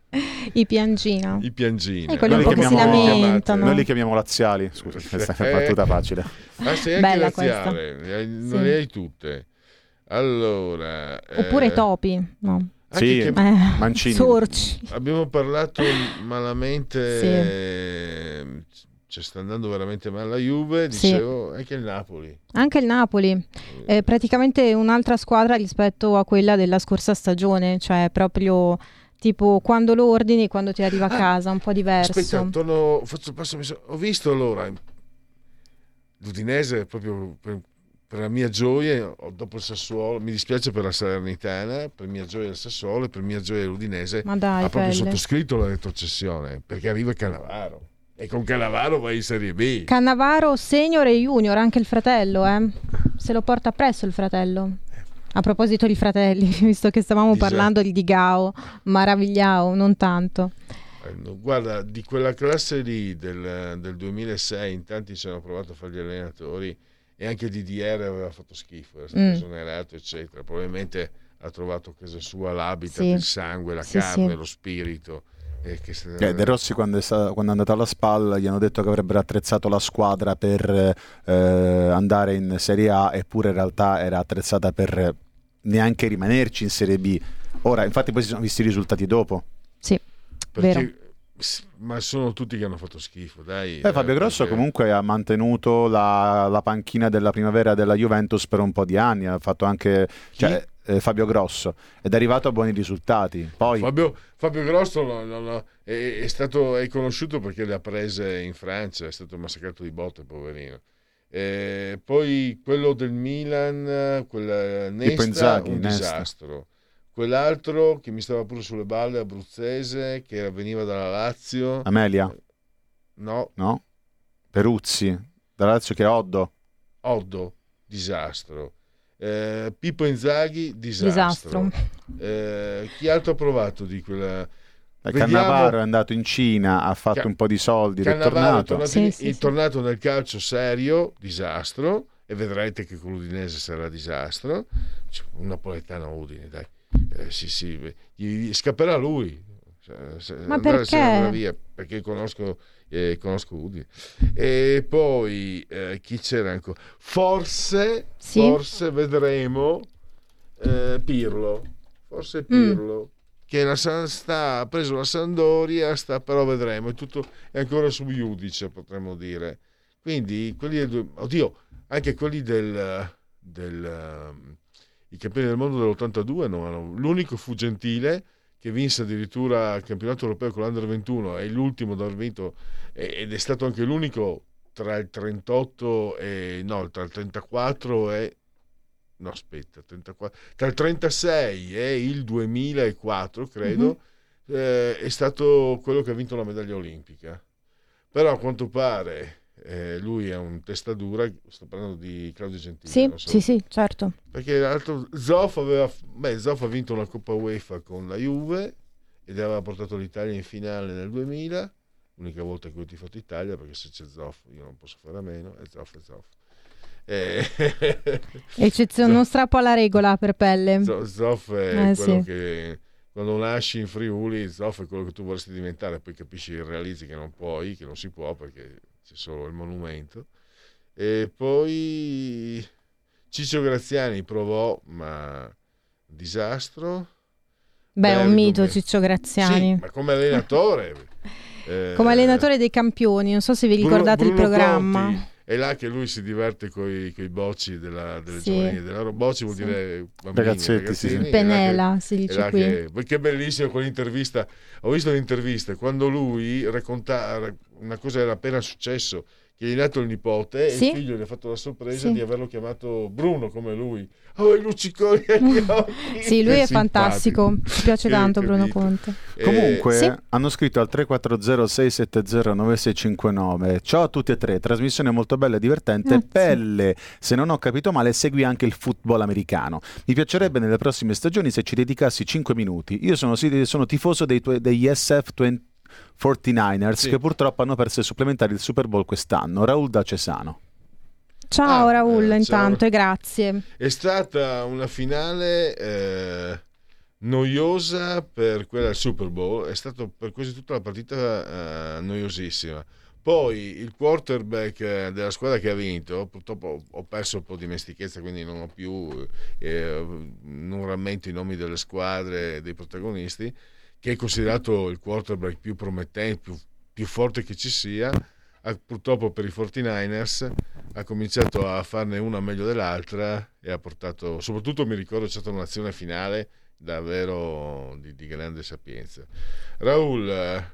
i Piangina, I Piangina. E quelli un po' che si lamentano. Noi li chiamiamo laziali, scusa, questa è una battuta facile. Ma sei anche Bella laziale, ne hai- non Sì. le hai tutte. Allora... oppure eh, topi, no? anche Sì, che Eh, Mancini. sorci. abbiamo parlato malamente... eh, cioè sta andando veramente male la Juve, Sì. dicevo, anche il Napoli. Anche il Napoli è praticamente un'altra squadra rispetto a quella della scorsa stagione, cioè proprio tipo quando lo ordini, quando ti arriva a Ah, casa, un po' diverso. Aspetta, torno, faccio, passo, mi so- ho visto allora l'Udinese proprio per, per la mia gioia, ho- dopo il Sassuolo, mi dispiace per la Salernitana, per mia gioia il Sassuolo e per mia gioia l'Udinese Ma dai, ha proprio pelle. sottoscritto la retrocessione, perché arriva Cannavaro e con Cannavaro vai in Serie B. Cannavaro senior e junior, anche il fratello, eh? Se lo porta appresso il fratello. A proposito di fratelli, visto che stavamo Disastro. parlando di Digao, Maravigliao, non tanto. Eh, no, guarda, di quella classe lì del, del duemilasei in tanti ci hanno provato a fare gli allenatori e anche D D R aveva fatto schifo, era stato Mm. esonerato eccetera, probabilmente ha trovato a casa sua l'habitat, Sì. il sangue, la Sì, carne, sì. lo spirito e che se- Eh, De Rossi quando è, sta- quando è andato alla SPAL gli hanno detto che avrebbero attrezzato la squadra per eh, andare in Serie A, eppure in realtà era attrezzata per neanche rimanerci in Serie B. Ora infatti poi si sono visti i risultati dopo. Sì, perché- vero. ma sono tutti che hanno fatto schifo, dai. Eh, Fabio eh, Grosso perché- comunque ha mantenuto la, la panchina della primavera della Juventus per un po' di anni, ha fatto anche cioè, eh, Fabio Grosso ed è arrivato a buoni risultati. Poi Fabio, Fabio Grosso no, no, no, è, è stato è conosciuto perché le ha prese in Francia, è stato massacrato di botte, poverino. Eh, poi quello del Milan, quel Nesta, Inzaghi, un Nesta. disastro. Quell'altro che mi stava pure sulle balle, abruzzese, che veniva dalla Lazio, Amelia, no, no? Peruzzi, dalla Lazio che è Oddo. Oddo, disastro. Eh, Pippo Inzaghi, disastro. disastro. Eh, chi altro ha provato di quella? Cannavaro è andato in Cina, ha fatto Can... un po' di soldi, è tornato. tornato sì, in... sì, è tornato sì. nel calcio serio, disastro, e vedrete che con l'Udinese sarà disastro. Un napoletano Udine, dai, eh, sì, sì, gli scapperà lui. Ma perché? Via, perché conosco, eh, conosco Udine. E poi eh, chi c'era ancora? Forse, sì. forse vedremo eh, Pirlo, forse Pirlo. Mm. Che la, sta, ha preso la Sampdoria, sta, però vedremo, è tutto è ancora su iudice, potremmo dire. Quindi quelli del, oddio, anche quelli del, del um, i campioni del mondo dell'ottantadue no, no, l'unico fu Gentile, che vinse addirittura il campionato europeo con l'Under ventuno, è l'ultimo da aver vinto, ed è stato anche l'unico tra il trentotto e no, tra il trentaquattro e no aspetta trentaquattro, tra il trentasei e il duemilaquattro credo, mm-hmm. eh, è stato quello che ha vinto la medaglia olimpica, però a quanto pare eh, lui è un testadura. Sto parlando di Claudio Gentile, sì, non so, sì, sì, certo, perché l'altro Zoff aveva beh, Zoff ha vinto una Coppa UEFA con la Juve ed aveva portato l'Italia in finale nel duemila, l'unica volta che ho tifato Italia, perché se c'è Zoff io non posso fare a meno, è Zoff, è Zoff. Eh, eccezione, non strappo alla regola per Pelle. Zoff è eh, quello sì. che quando nasci in Friuli, Zoff è quello che tu vorresti diventare, poi capisci e realizzi che non puoi, che non si può perché c'è solo il monumento. E poi Ciccio Graziani provò, ma disastro. Beh, Bergo, un mito beh. Ciccio Graziani, sì, ma come allenatore eh, come allenatore dei campioni, non so se vi ricordate Bruno, il programma Conti. È là che lui si diverte coi, coi bocci della, delle sì. giovanili della bocci vuol sì. dire bambini, ragazzetti, ragazzini, sì. Penela che, si dice qui che, che bellissimo quell'intervista. Ho visto l'intervista quando lui racconta una cosa, era appena successo, che gli è nato il nipote sì. e il figlio gli ha fatto la sorpresa sì. di averlo chiamato Bruno come lui. Oh, i lucciconi agli occhi. Sì, lui che è fantastico, mi piace che, tanto capito. Bruno Conte. Eh, Comunque sì. hanno scritto al tre quattro zero sei sette zero nove sei cinque nove: ciao a tutti e tre, trasmissione molto bella e divertente. Grazie. Pelle, se non ho capito male segui anche il football americano, mi piacerebbe nelle prossime stagioni se ci dedicassi cinque minuti. Io sono, sono tifoso dei, degli S F quarantanovers sì. che purtroppo hanno perso i supplementari del Super Bowl quest'anno. Raul da Cesano. Ciao ah, Raul, eh, intanto ciao. E grazie. È stata una finale eh, noiosa per quella del Super Bowl, è stato per quasi tutta la partita eh, noiosissima. Poi il quarterback eh, della squadra che ha vinto, purtroppo ho perso un po' di dimestichezza, quindi non ho più eh, non rammento i nomi delle squadre, dei protagonisti, che è considerato il quarterback più promettente, più, più forte che ci sia. Ha, purtroppo per i quarantanovers ha cominciato a farne una meglio dell'altra e ha portato, soprattutto mi ricordo c'è stata un'azione finale davvero di, di grande sapienza. Raul,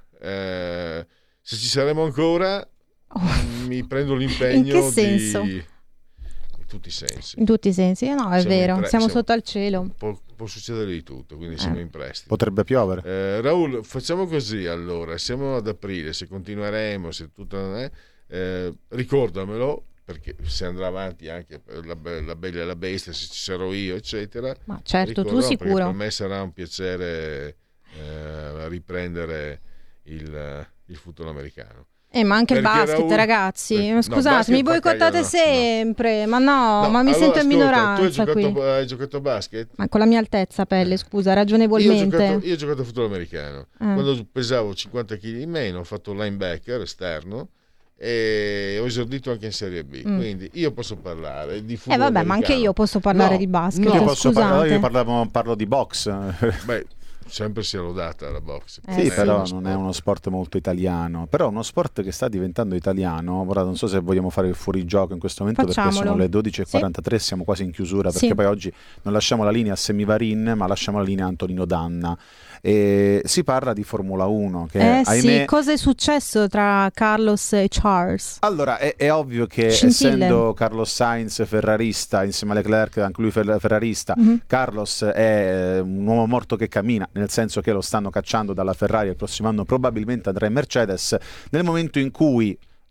eh, se ci saremo ancora oh. mi prendo l'impegno. In che senso? Di in tutti i sensi. In tutti i sensi, no, è siamo vero, pre- siamo, siamo sotto al cielo. Può, può succedere di tutto, quindi eh. siamo in prestito. Potrebbe piovere. Eh, Raul, facciamo così allora, siamo ad aprile, se continueremo, se tutto non è, eh, ricordamelo, perché se andrà avanti anche per la, la Bella e la Bestia, se ci sarò io, eccetera. Ma certo, tu perché sicuro. Per me sarà un piacere eh, riprendere il, il football americano. Eh, ma anche Perché il basket, Raul... ragazzi. No, Scusate, mi boicottate sempre. No. Ma no, no, ma mi allora, sento in ascolta, minoranza tu hai giocato, qui. hai giocato a basket? Ma con la mia altezza, Pelle, scusa, ragionevolmente. Io ho giocato, io ho giocato a football americano. Eh. Quando pesavo cinquanta chili in meno, ho fatto linebacker esterno e ho esordito anche in Serie B. Mm. Quindi io posso parlare di football Eh vabbè, americano. ma anche io posso parlare no, di basket. no. Io posso scusate. parlare, io parlo, parlo di box. Beh, sempre sia lodata la box. Eh, sì, sì, però non è uno sport molto italiano. Però uno sport che sta diventando italiano. Ora non so se vogliamo fare il fuorigioco in questo momento. Facciamolo. Perché sono le dodici e quarantatré, sì. siamo quasi in chiusura. Perché sì. poi oggi non lasciamo la linea a Semivarin, ma lasciamo la linea a Antonino Danna. E si parla di Formula uno. Che, eh ahimè... sì, cosa è successo tra Carlos e Charles? Allora, è, è ovvio che Scintille. essendo Carlos Sainz ferrarista, insieme a Leclerc, anche lui ferrarista, Mm-hmm. Carlos è un uomo morto che cammina, nel senso che lo stanno cacciando dalla Ferrari, il prossimo anno probabilmente andrà in Mercedes. Nel momento in cui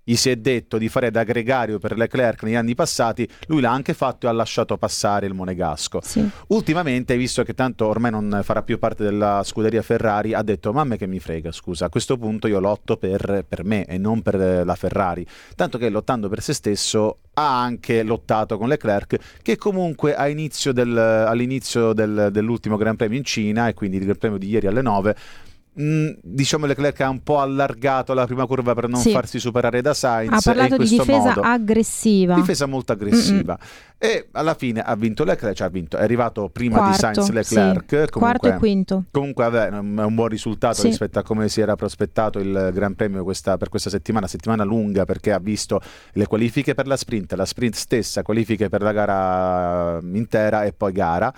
gli si è detto di fare da gregario per Leclerc negli anni passati, lui l'ha anche fatto e ha lasciato passare il monegasco. Sì. Ultimamente, visto che tanto ormai non farà più parte della scuderia Ferrari, ha detto: ma a me che mi frega, scusa, a questo punto io lotto per, per me e non per la Ferrari, tanto che lottando per se stesso ha anche lottato con Leclerc, che comunque a inizio del, all'inizio del, dell'ultimo Gran Premio in Cina, e quindi il Gran Premio di ieri alle nove, Mm, diciamo Leclerc ha un po' allargato la prima curva per non sì. farsi superare da Sainz. Ha parlato e in di difesa modo, aggressiva, difesa molto aggressiva. Mm-mm. E alla fine ha vinto Leclerc, cioè ha vinto, è arrivato prima quarto, di Sainz Leclerc, sì. comunque, quarto e quinto. Comunque vabbè, è un buon risultato sì. rispetto a come si era prospettato il Gran Premio questa, per questa settimana, settimana lunga, perché ha visto le qualifiche per la sprint, la sprint stessa, qualifiche per la gara intera e poi gara.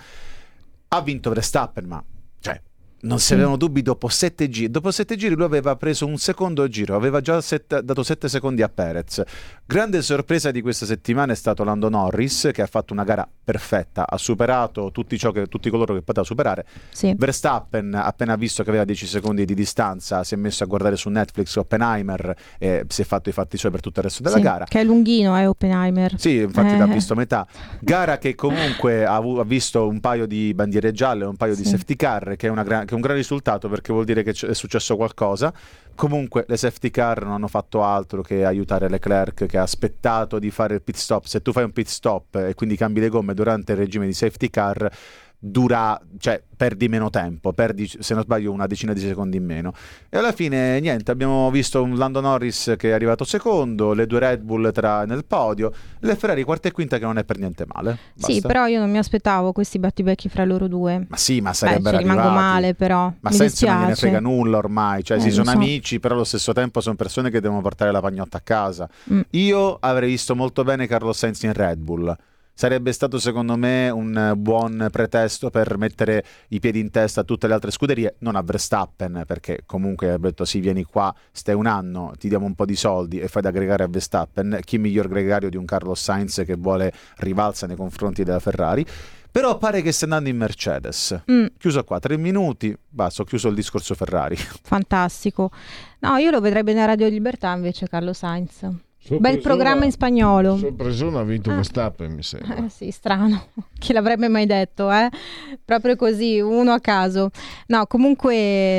Ha vinto Verstappen, ma cioè non si avevano dubbi dopo sette giri. Dopo sette giri lui aveva preso un secondo giro, aveva già set, dato sette secondi a Perez. Grande sorpresa di questa settimana è stato Lando Norris, che ha fatto una gara perfetta, ha superato tutti, ciò che, tutti coloro che poteva superare. Sì. Verstappen, appena visto che aveva dieci secondi di distanza, si è messo a guardare su Netflix Oppenheimer e si è fatto i fatti suoi per tutto il resto della sì, gara. Che è lunghino, è eh, Oppenheimer. Sì, infatti eh. l'ha visto metà. Gara che comunque ha, ha visto un paio di bandiere gialle, un paio sì. di safety car, che è una gran che è un gran risultato, perché vuol dire che è successo qualcosa. Comunque le safety car non hanno fatto altro che aiutare Leclerc, che ha aspettato di fare il pit stop. Se tu fai un pit stop e quindi cambi le gomme durante il regime di safety car, dura, cioè perdi meno tempo, perdi, se non sbaglio, una decina di secondi in meno. E alla fine niente, abbiamo visto un Lando Norris che è arrivato secondo, le due Red Bull tra nel podio, le Ferrari quarta e quinta, che non è per niente male. Basta. Sì, però io non mi aspettavo questi battibecchi fra loro due. Ma sì, ma sarebbero Beh, rimango male, però ma mi senza non gliene dispiace. frega nulla ormai, cioè eh, si sono so. amici, però allo stesso tempo sono persone che devono portare la pagnotta a casa. mm. Io avrei visto molto bene Carlos Sainz in Red Bull. Sarebbe stato secondo me un buon pretesto per mettere i piedi in testa a tutte le altre scuderie, non a Verstappen, perché comunque ha detto sì, vieni qua, stai un anno, ti diamo un po' di soldi e fai da aggregare a Verstappen. Chi miglior gregario di un Carlos Sainz che vuole rivalsa nei confronti della Ferrari? Però pare che stia andando in Mercedes. Mm. Chiuso qua, tre minuti, basta, ho chiuso il discorso Ferrari. Fantastico. No, io lo vedrei bene a Radio Libertà invece, Carlo Sainz. Sorpresona, bel programma in spagnolo. Sorpresona, ha vinto ah. Verstappen, mi sembra. Eh, sì, strano. Chi l'avrebbe mai detto, eh? Proprio così, uno a caso. No, comunque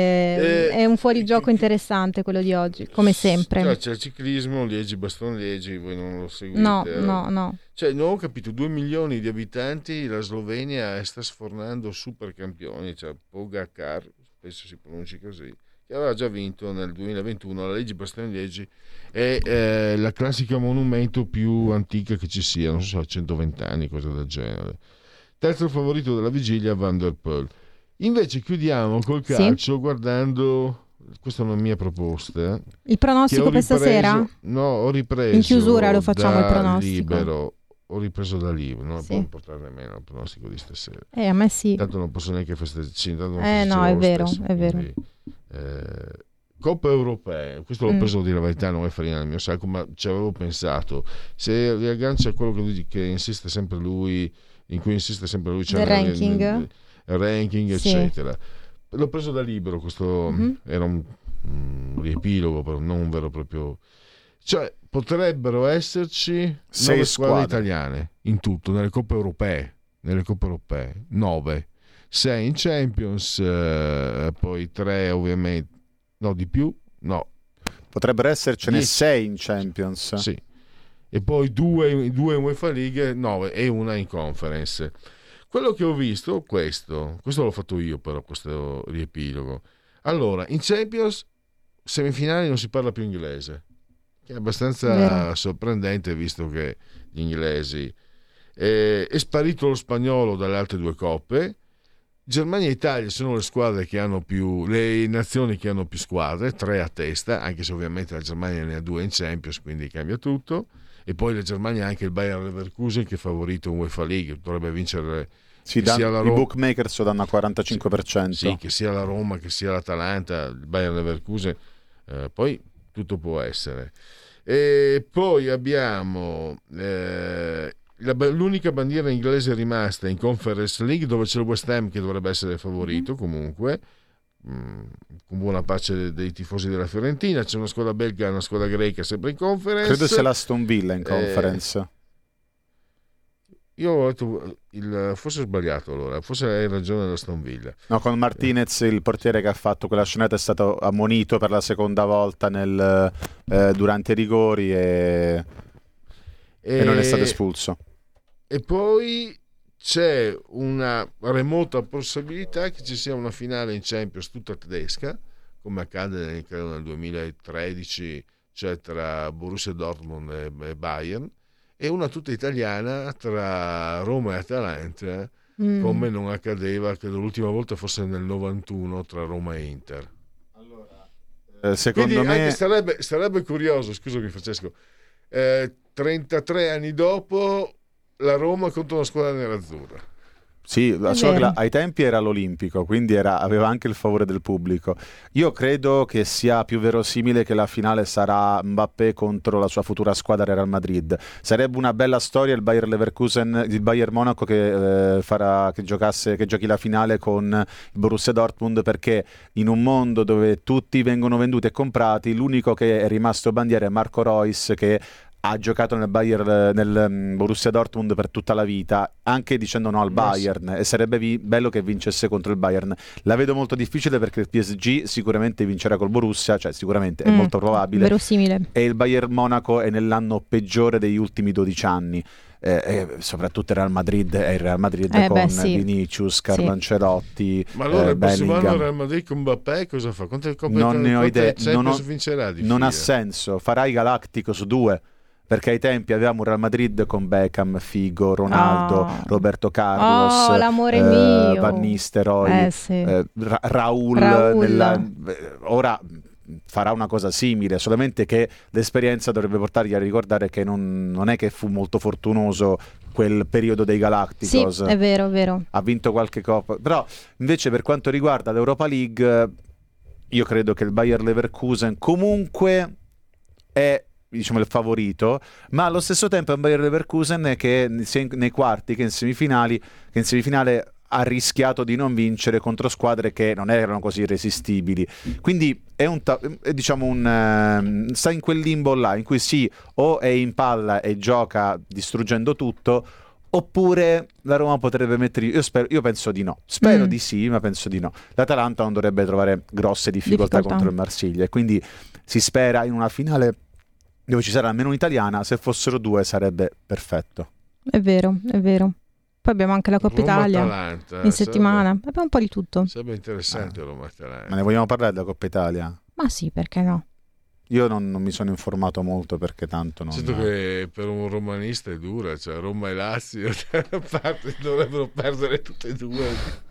eh, è un fuorigioco eh, interessante quello di oggi, come sempre. Cioè, c'è il ciclismo, Liegi-Bastogne-Liegi, voi non lo seguite? No, no, no. Cioè, non ho capito, due milioni di abitanti, la Slovenia sta sfornando super campioni, cioè Pogacar, spesso si pronunci così, che aveva già vinto nel duemilaventuno la Liegi-Bastogne-Liegi. È eh, la classica monumento più antica che ci sia, non so, centoventi anni, cosa del genere. Terzo favorito della vigilia, Van der Poel. Invece chiudiamo col calcio, sì. guardando, questa è una mia proposta. Il pronostico per stasera? No, ho ripreso. In chiusura lo facciamo il pronostico. Libero. Ho ripreso da libro, non sì. può portare nemmeno il pronostico di stasera. Eh, a me sì. Tanto non posso neanche festeggiare. Eh no, è vero, stesso, è vero. Quindi, eh, Coppe europee, questo l'ho preso mm. di la verità, non è farina del mio sacco, ma ci avevo pensato. Se riaggancia a quello che, lui, che insiste sempre lui, in cui insiste sempre lui, cioè il ranking, il, il ranking sì. eccetera. L'ho preso da libero, questo mm-hmm. era un, un riepilogo, però non un vero e proprio. Cioè, potrebbero esserci sei nove squadre squadre italiane in tutto, nelle coppe europee, nelle coppe europee, nove, sei in Champions, eh, poi tre ovviamente. No, di più? No. Potrebbero essercene sei in Champions. Sì. E poi due, due in UEFA League, nove, e una in Conference. Quello che ho visto è questo. Questo l'ho fatto io, però, questo riepilogo. Allora, in Champions, semifinali non si parla più inglese. Che è abbastanza Vero. sorprendente, visto che gli inglesi... Eh, è sparito lo spagnolo dalle altre due coppe. Germania e Italia sono le squadre che hanno più, le nazioni che hanno più squadre, tre a testa, anche se ovviamente la Germania ne ha due in Champions, quindi cambia tutto. E poi la Germania ha anche il Bayer Leverkusen, che è favorito in UEFA League, dovrebbe vincere. Sì, dan- sia la Roma, i bookmakers lo danno a quarantacinque per cento. Sì, che sia la Roma, che sia l'Atalanta, il Bayer Leverkusen, eh, poi tutto può essere. E poi abbiamo eh, La, l'unica bandiera inglese rimasta in Conference League, dove c'è il West Ham che dovrebbe essere favorito comunque, con buona pace dei tifosi della Fiorentina. C'è una squadra belga e una squadra greca sempre in Conference. Credo sia l'Aston Villa in Conference. Eh, io ho detto il, forse ho sbagliato allora, forse hai ragione dell'Aston Villa. No, con Martinez, il portiere che ha fatto quella scenetta, è stato ammonito per la seconda volta nel, eh, durante i rigori e, e... e non è stato espulso. E poi c'è una remota possibilità che ci sia una finale in Champions tutta tedesca, come accade credo nel duemilatredici, cioè tra Borussia Dortmund e Bayern, e una tutta italiana tra Roma e Atalanta, mm. come non accadeva, credo l'ultima volta fosse nel novantuno tra Roma e Inter. Allora, eh, secondo Quindi, me anche sarebbe, sarebbe curioso, scusami Francesco, eh, trentatré anni dopo la Roma contro una squadra nerazzurra. Sì, so che ai tempi era l'Olimpico, quindi era, aveva anche il favore del pubblico. Io credo che sia più verosimile che la finale sarà Mbappé contro la sua futura squadra Real Madrid. Sarebbe una bella storia il Bayer Leverkusen, il Bayern Monaco che eh, farà che giocasse, che giochi la finale con il Borussia Dortmund, perché in un mondo dove tutti vengono venduti e comprati, l'unico che è rimasto bandiera è Marco Reus, che ha giocato nel Bayern, nel Borussia Dortmund per tutta la vita, anche dicendo no al Bayern, e sarebbe vi- bello che vincesse contro il Bayern. La vedo molto difficile perché il P S G sicuramente vincerà col Borussia, cioè sicuramente è mm, molto probabile, verosimile. E il Bayern Monaco è nell'anno peggiore degli ultimi dodici anni. Eh, e soprattutto il Real Madrid è il Real Madrid eh con beh, sì. Vinicius, Carlo sì. Ancelotti. Ma allora eh, il prossimo anno Bellingham. il Real Madrid con Mbappé cosa fa? Quante coppe Non ne ho idea, non, ho, vincerà di non ha fila? senso. Farà i Galactico su due, perché ai tempi avevamo un Real Madrid con Beckham, Figo, Ronaldo, oh. Roberto Carlos, oh, l'amore eh, mio. Van Nistelrooy, eh, sì. eh, Ra- Raul, Raul. nella, ora farà una cosa simile, solamente che l'esperienza dovrebbe portargli a ricordare che non, non è che fu molto fortunoso quel periodo dei Galacticos. Sì, è vero, è vero. Ha vinto qualche coppa, però invece per quanto riguarda l'Europa League io credo che il Bayer Leverkusen comunque è, diciamo, il favorito, ma allo stesso tempo è un Bayer Leverkusen che sia nei quarti che in semifinali, che in semifinale ha rischiato di non vincere contro squadre che non erano così irresistibili. Quindi è un ta- è, diciamo un uh, sta in quel limbo là in cui sì, o è in palla e gioca distruggendo tutto, oppure la Roma potrebbe mettere, io, spero, io penso di no, spero mm. di sì, ma penso di no. L'Atalanta non dovrebbe trovare grosse difficoltà, difficoltà. contro il Marsiglia, e quindi si spera in una finale dove ci sarà almeno un'italiana. Se fossero due sarebbe perfetto. È vero, è vero. Poi abbiamo anche la Coppa Italia Atalanta, in settimana, sarebbe, abbiamo un po' di tutto. Sarebbe interessante ah. Roma Atalanta. Ma ne vogliamo parlare della Coppa Italia? Ma sì, perché no? Io non, non mi sono informato molto, perché tanto non... Sento che per un romanista è dura, cioè Roma e Lazio da una parte dovrebbero perdere tutte e due.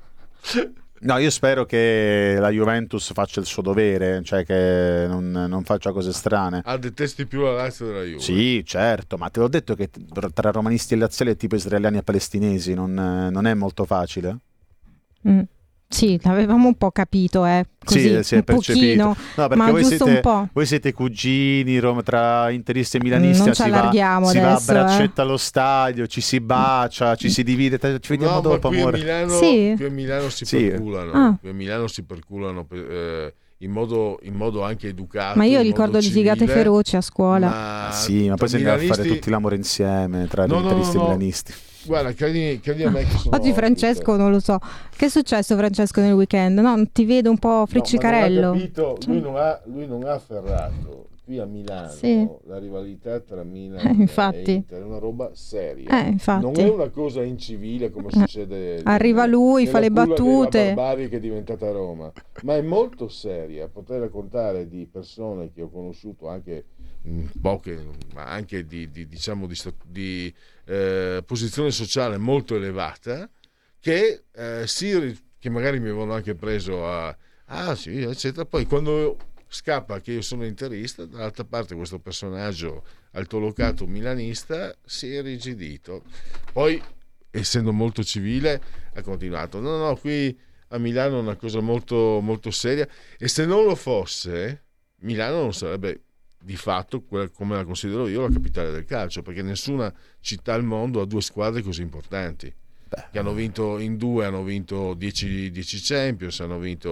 No, io spero che la Juventus faccia il suo dovere, cioè che non, non faccia cose strane. Ah, detesti più la Lazio della Juve? Sì, certo, ma te l'ho detto che tra romanisti e laziali è tipo israeliani e palestinesi, non, non è molto facile. Mm. Sì, l'avevamo un po' capito, eh. Così, sì, si è un percepito. pochino, no, perché ma voi giusto siete, un po'. Voi siete cugini Roma, tra interisti e milanisti, non ci si, va, adesso, si va a braccetta eh. allo stadio, ci si bacia, ci si divide, ci vediamo no, dopo, ma qui amore. A Milano, sì. qui a Milano si sì. perculano, ah. qui a Milano si perculano eh, in, modo, in modo anche educato. Ma io ricordo litigate feroci a scuola. Ma sì, ma poi si andava milanisti... a fare tutti l'amore insieme tra no, interisti no, no, e milanisti. Guarda, credi, credi a me che sono oggi Francesco non lo so. Che è successo, Francesco, nel weekend? No, ti vedo un po' friccicarello. No, non capito, lui, non ha, lui non ha afferrato qui a Milano sì. la rivalità tra Milano eh, infatti. e Inter è una roba seria. Eh, infatti. Non è una cosa incivile come succede. Arriva lui, fa le battute. La barbarie che è diventata Roma, ma è molto seria. Potrei raccontare di persone che ho conosciuto anche poche, ma anche di, di diciamo di, di eh, posizione sociale molto elevata, che eh, si che magari mi avevano anche preso a ah sì eccetera, poi quando scappa che io sono interista, dall'altra parte questo personaggio altolocato milanista si è irrigidito, poi essendo molto civile ha continuato no no qui a Milano è una cosa molto molto seria, e se non lo fosse Milano non sarebbe di fatto, come la considero io, la capitale del calcio, perché nessuna città al mondo ha due squadre così importanti. Beh, che hanno vinto in due, hanno vinto dieci Champions, hanno vinto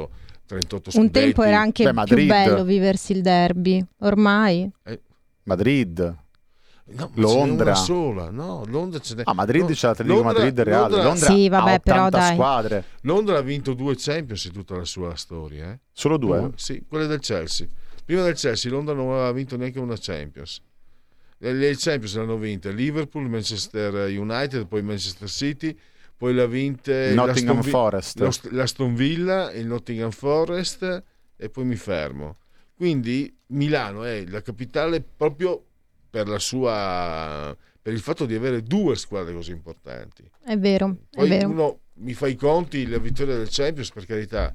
trentotto scudetti. Un tempo era anche Beh, più Madrid. bello viversi il derby, ormai. Eh, Madrid. No, Londra. una sola, no, Londra ce n'è. Ah, Madrid no, c'è l'Atletico Londra, Madrid e Real. Londra, Londra Sì, vabbè, ha però ottanta dai. squadre. Londra ha vinto due Champions in tutta la sua storia. Eh? Solo due? Due, sì, quelle del Chelsea. Prima del Chelsea Londra non aveva vinto neanche una Champions. Le, le Champions l'hanno vinte Liverpool, Manchester United, poi Manchester City, poi l'ha vinte Nottingham l'Aston, Forest. lo, l'Aston Villa, il Nottingham Forest e poi mi fermo. Quindi Milano è la capitale proprio per la sua, per il fatto di avere due squadre così importanti. È vero, Poi è vero. uno mi fa i conti, la vittoria del Champions, per carità,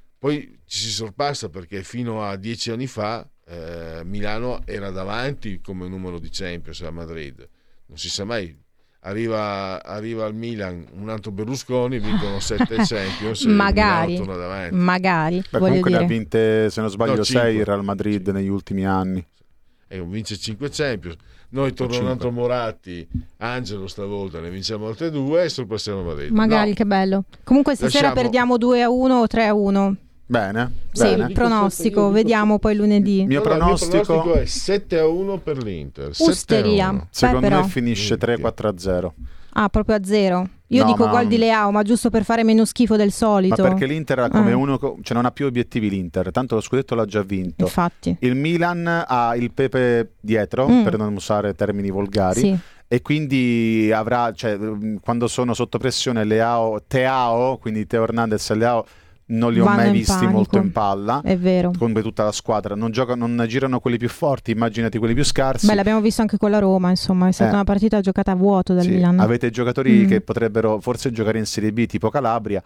poi ci si sorpassa perché fino a dieci anni fa eh, Milano era davanti come numero di Champions a Madrid, non si sa mai, arriva, arriva al Milan un altro Berlusconi, vincono sette Champions magari, e Milano torna davanti. magari, Beh, voglio comunque dire. ne ha vinte, se non sbaglio, No, sei cinque. Real Madrid Sì. negli ultimi anni. E vince cinque Champions. Noi torna un altro Moratti, Angelo stavolta ne vinciamo altre due e sorpassiamo Madrid. Magari, No. che bello. Comunque stasera Lasciamo- perdiamo due a uno o tre a uno. Bene, Sì, bene. pronostico, vediamo poi lunedì. Mio No, no, pronostico- il mio pronostico è sette a uno per l'Inter. sette a Usteria. uno. Beh, Secondo però. me finisce tre quattro a zero. Ah, proprio a zero. Io No, dico ma- gol di Leao, ma giusto per fare meno schifo del Ma solito. perché l'Inter ha come Ah. uno, cioè non ha più obiettivi l'Inter, tanto lo scudetto l'ha già vinto. Infatti. Il Milan ha il Pepe dietro, Mm. per non usare termini volgari, Sì. e quindi avrà, cioè, quando sono sotto pressione Leao, Teao, quindi Teo Hernandez e Leao non li ho Vanno mai in visti panico. molto in palla. È vero. Come tutta la squadra, non giocano, non girano quelli più forti, immaginati quelli più scarsi. Beh, l'abbiamo visto anche con la Roma, insomma, è stata Eh. una partita giocata a vuoto dal Sì, Milan. avete giocatori Mm. che potrebbero forse giocare in Serie B tipo Calabria,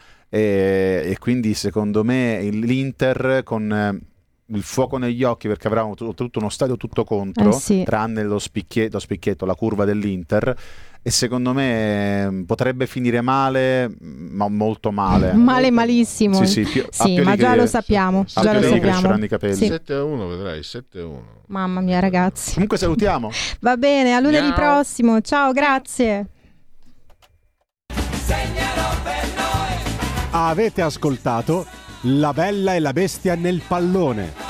e, e quindi secondo me il- l'Inter con eh, il fuoco negli occhi, perché avrà tutto, tutto uno stadio tutto contro, Eh sì. tranne lo spicchietto, lo spicchietto, la curva dell'Inter, e secondo me eh, potrebbe finire male, ma molto male. Male malissimo. Sì, sì, più- Sì, a più ma di già che- lo sappiamo, a già più lo di che sappiamo. cresceranno i capelli. Sì. sette a uno vedrai, sette a uno. Mamma mia, ragazzi. Comunque salutiamo. Va bene, a lunedì Ciao. prossimo. Ciao, grazie. Avete ascoltato La Bella e la Bestia nel pallone.